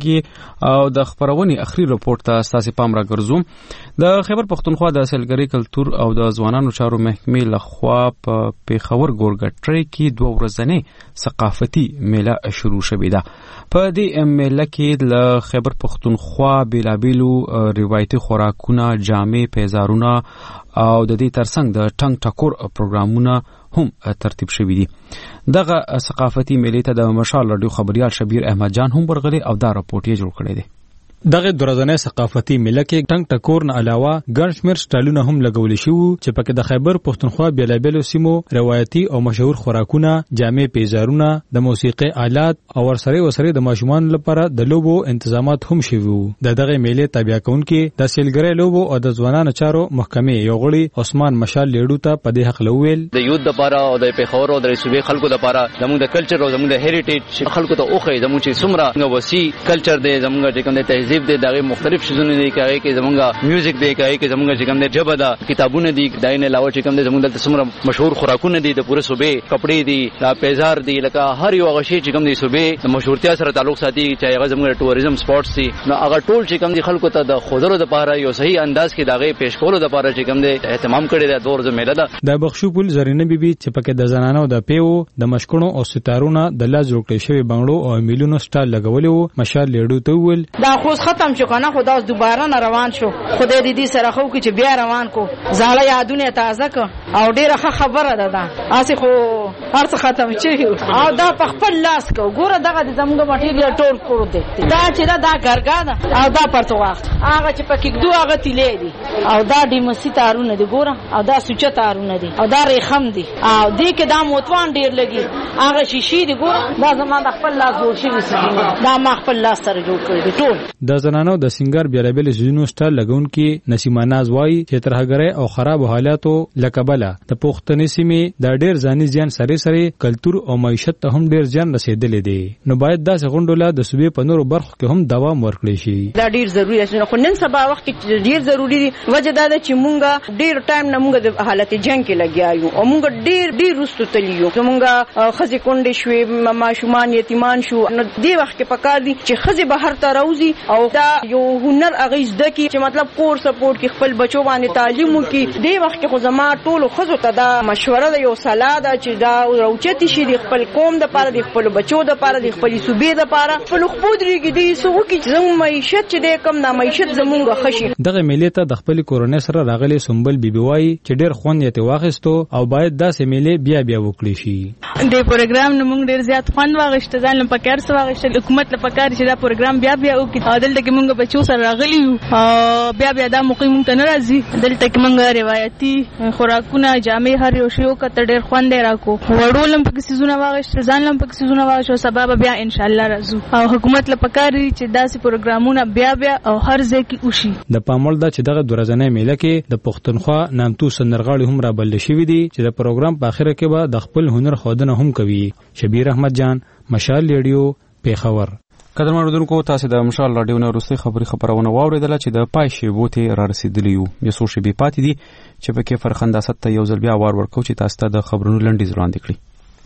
غوږی او د خبرونه اخري رپورت ته تاسو پام راګرځوم. د خیبر پختونخوا د اصلګری کلچر او د ځوانانو چارو محکمې لخوا په پیښور ګورګټری کې 2 ورځنۍ ثقافتي میله شروع شوې ده. په دې میله کې له خیبر پختونخوا بیلابیلو روایتي خوراکونه، جامې، پیزارونه او د دې ترڅنګ د ټنګ ټکور پروګرامونه هم ترتیب شوي دي. دغه ثقافتي میلې ته د مشال راډیو خبريال شبیر احمد جان هم ورغلي او دا راپورټ یې جوړ کړی دی. دغه درځنه ثقافتي میله کې ټنګ ټکور نه علاوه ګڼ شمېر سټایلونه هم لګول شي چې پکې د خیبر پختونخوا بیلابیلو سیمو روایتي او مشهور خوراکونه، جامې، پیزارونه، د موسیقي آلات او ورسره د ماشومان لپاره د لوبو انتظامات هم شوي وو. دغه میلې تابع کونکي د سیلګری لوبو او د ځوانانو چارو محکمې یو غړي عثمان مشال لیډو ته په دې حق لویل د یوت لپاره او د پیښور او د صوبې خلکو لپاره زموږ د کلچر او زموږ د هریټیج خلکو ته اوخه زموږ چې څومره وسیع کلچر دی، زموږ کوم د تهذیب دی، دغه مختلف شیزونه دي کې زمونږه میوزیک دی، کې زمونږه چې کوم د جبه دا کتابونه دي، داینه علاوه چې کوم د زمونږ د څومره مشهور خوراکونه دي، د پوره صوبې کپڑے دي، دا پیزار دي، لکه هر یو غشي چې کوم د صوبې د مشهورتیا سره تعلق ساتي، چې هغه زمونږ ټوریزم سپورټس دي. نو هغه ټول چې کوم دي خلکو ته د خودرو د لپاره یو صحیح انداز کې دغه پیش کولو د لپاره چې کوم دي اهتمام کړی د دور زمیله ده. د بخشو پول زرینه بیبي چې پکې د زنانو د پیو، د مشکونو او ستارونو د لاس جوړ کړی شوی بنگلو او میلونو سټایل لګولې وو. مشال لیډو ته ویل دا خو ختم شو کنه، خدا دوباره نه روان شو. خدای دې سره خو چې بیا روان کو زاړه یادونه تازه ک او ډیره خبره ده اسی خو هرڅه ختم شي او دا په خپل لاس کو. ګوره دغه زموږ مټیریال ټول کړو دي، دا چې دا ګرګا ده او دا پرته وخت هغه چې پکې دوه هغه تیلې دي او دا ډیمسي تارونه دي، ګوره او دا سوچه تارونه دي او دا ریخم دي او دې کې دا موتوان ډیر لګي، هغه شیشې دي. ګوره دا زما د خپل لاس جوړ شوی سي، دا ما خپل لاس سره جوړ کړی دي ټول. د زنانو د سنگار بیلابل سيزونو سټایل لګون کې نسیمه ناز وایي چې ترهګره او خراب حالاتو لکبله د پښتنې سیمې د ډیر ځاني ځان سره کلچر او معیشت ته هم ډیر ځان رسیدلې دي. نو باید دا غونډوله د صوبې په نورو برخو کې هم دوام ورکړي شي. دا ډیر ضروری دی، خو نن سبا وخت کې ډیر ضروری دی. وجه دا ده چې مونږه ډیر ټایم نه مونږ د حالت جنگ کې لګیایو او مونږ ډیر رستو تلیو، مونږه خزي کونډې شوې، ماشومان یتیمان شو. نو دې وخت کې پکار دي چې خزي بهر ته راوځي او دا یو هنر اغیز د کی چې مطلب کور سپورټ کې خپل بچو باندې تعلیم وکي. دې وخت کې خو زما ټول خزو ته دا مشوره ده، یو صلاح ده چې دا راوچتي شي د خپل قوم د لپاره، د خپل بچو د لپاره، د خپل صوبې د لپاره، خپل خپود ریګي دي سو وکي چې زموږ معیشت چې د کم نه معیشت زموږ خشي. دغه میلې ته د خپل کورونې سره راغلي سنبل بیبي وایي چې ډیر خوند یې واخیستو او باید دا سیمېلې بیا وکړي شي. د پروګرام نو موږ ډیر زیات خوند واغښت، ځان لپاره پکار څه واغښت، حکومت لپاره پکار چې دا پروګرام بیا وکړي. دلته کې موږ بچو سره راغلي او بیا دا موقع موږ ته ناراضي. دلته کې موږ روایتي خوراکونه، جامې، هر یو شی وکړ، ډیر خوند راکو. وړولم پکې سيزونه واغښت، ځان لم پکې سيزونه واغښت. سبب بیا ان شاء الله راځو او حکومت لپاره پکار چې داسې پروګرامونه بیا او هر ځای کې وشي. د پامول دا چې دغه درځنه میله کې د پښتونخوا نامتو سندرغاړي هم را بلل شوی دي چې د پروګرام په اخر کې به د خپل هنر خودنه هم کوي. شبیر احمد جان، مشال ریډیو، پیښور. قدرمنو دونکو تاسو د مشال راډیو نه وروستي خبرونه واوریدله چې د پای شیبو ته را رسیدلی یو. یو څو شیبې پاتې دي چې پکې فرخنده ست یو ځل بیا وار ورکو چې تاسو ته د خبرونو لنډیز وړاندې کړي.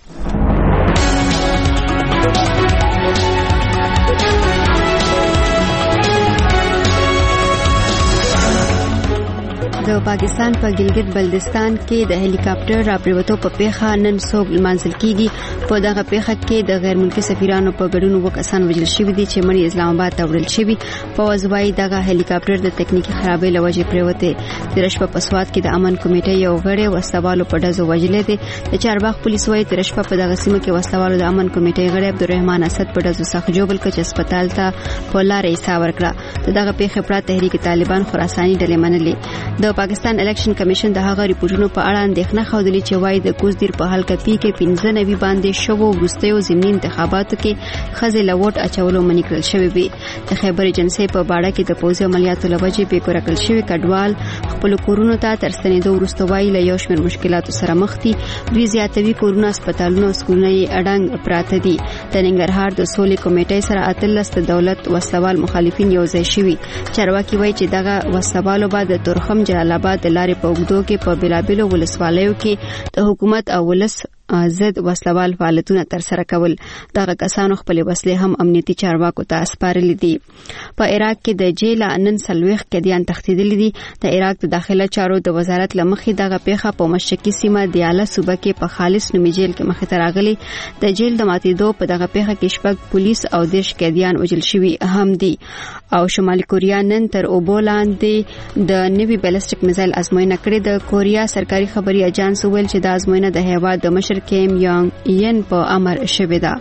د پاکستان په ګلګت بلتستان کې د هلیکاپټر راپریوتو په پیښه نن صبح لمانځل کیږي. په دغه پیښه کې د غیر ملکی سفیرانو په ګډون وو کسان وژل شوي دي چې مړي اسلام آباد ته وړل شوي. په وزوای دغه هلیکاپټر د تکنیکی خرابۍ لوجې پریوته. د رشپه په سواد کې د امن کمیټې یو غړی وسوالو په ډزو وژلې دي. د چارباغ پولیس وايي د رشپه په دغه سیمه کې وسوالو د امن کمیټې غړی عبدالرحمن اسد په ډزو سخت جوړل کچ هسپتال ته په لارې ایسا ورکړه. دغه پیښه پر تحریک طالبان خراساني ډلې منلې. د پاکستان الیکشن کمیشن د هغه ریپورتونو په اړه اندېښنه خوده چې وايي د کوزدیر په حلقه پی کې 15 باندې شوو وروستیو ضمني انتخاباتو کې خزې لوټ اچولو منې کړل شوی وي. د خیبر ایجنسی په باړه کې د پوځي عملیاتو لوجې په کورکل شوی کډوال خپل کورونو ته ترستنېدو وروسته وايي له یو شمېر مشکلاتو سره مخ دي. دوی زیاتوي کورونه، هسپتالونه او سکولونه یې اډنګ پراته دي. د ننګرهار د سولې کمیټې سره اتلس د دولت وسلوال مخالفین یو ځای شوي. چارواکي وایي چې دغه وسلوالو به د تورخم جلال آباد د لارې په اوږدو کې په بېلابېلو ولسوالیو کې د حکومت او ولس ضد وسلوال فعالیتونه ترسره کول. دغه کسانو خپلې وسلې هم امنیتي چارواکو ته سپارلې دي. په عراق کې د جیل نن 40 قیدیان تښتېدلي دي. د عراق د داخله چارو د وزارت له مخې دغه پیښه په مشرقي سیمه دیاله صوبه کې په خالص نومي جیل کې مخې ته راغلي. د جیل د ماتېدو په دغه پیښه کې 6 پولیس او 10 قیدیان وژل شوي هم دي. او شمالي کوریا نن تر اوبو لاندې د نوي بیلسټیک میزایل ازموینه کړې. د کوریا سرکاري خبري اجانس ویل چې د ازموینه د هیواد د مشر کیم یانګ ین په امر شوې ده.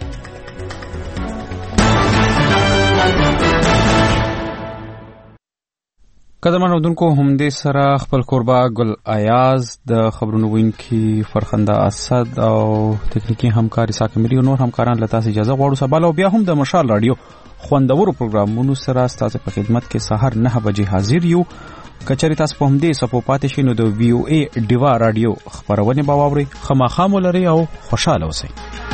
قدرمن اودونکو همدې سره خپل کوربا ګل ایاز د خبرونو وینکي فرخنده اسد او تکنیکی همکاري ساکمري او نور همکاران له تاسو اجازه غواړو. سبا او بیا هم د مشال رادیو خوندورو پروګرامونو سره تاسو په خدمت کې سحر 9 بجې حاضر یو. کچری تاسو په همدې سپو پاتې شئ نو د وی او ای ډیوا رادیو خبرونه به واورئ. خامخا مولري او خوشاله اوسئ.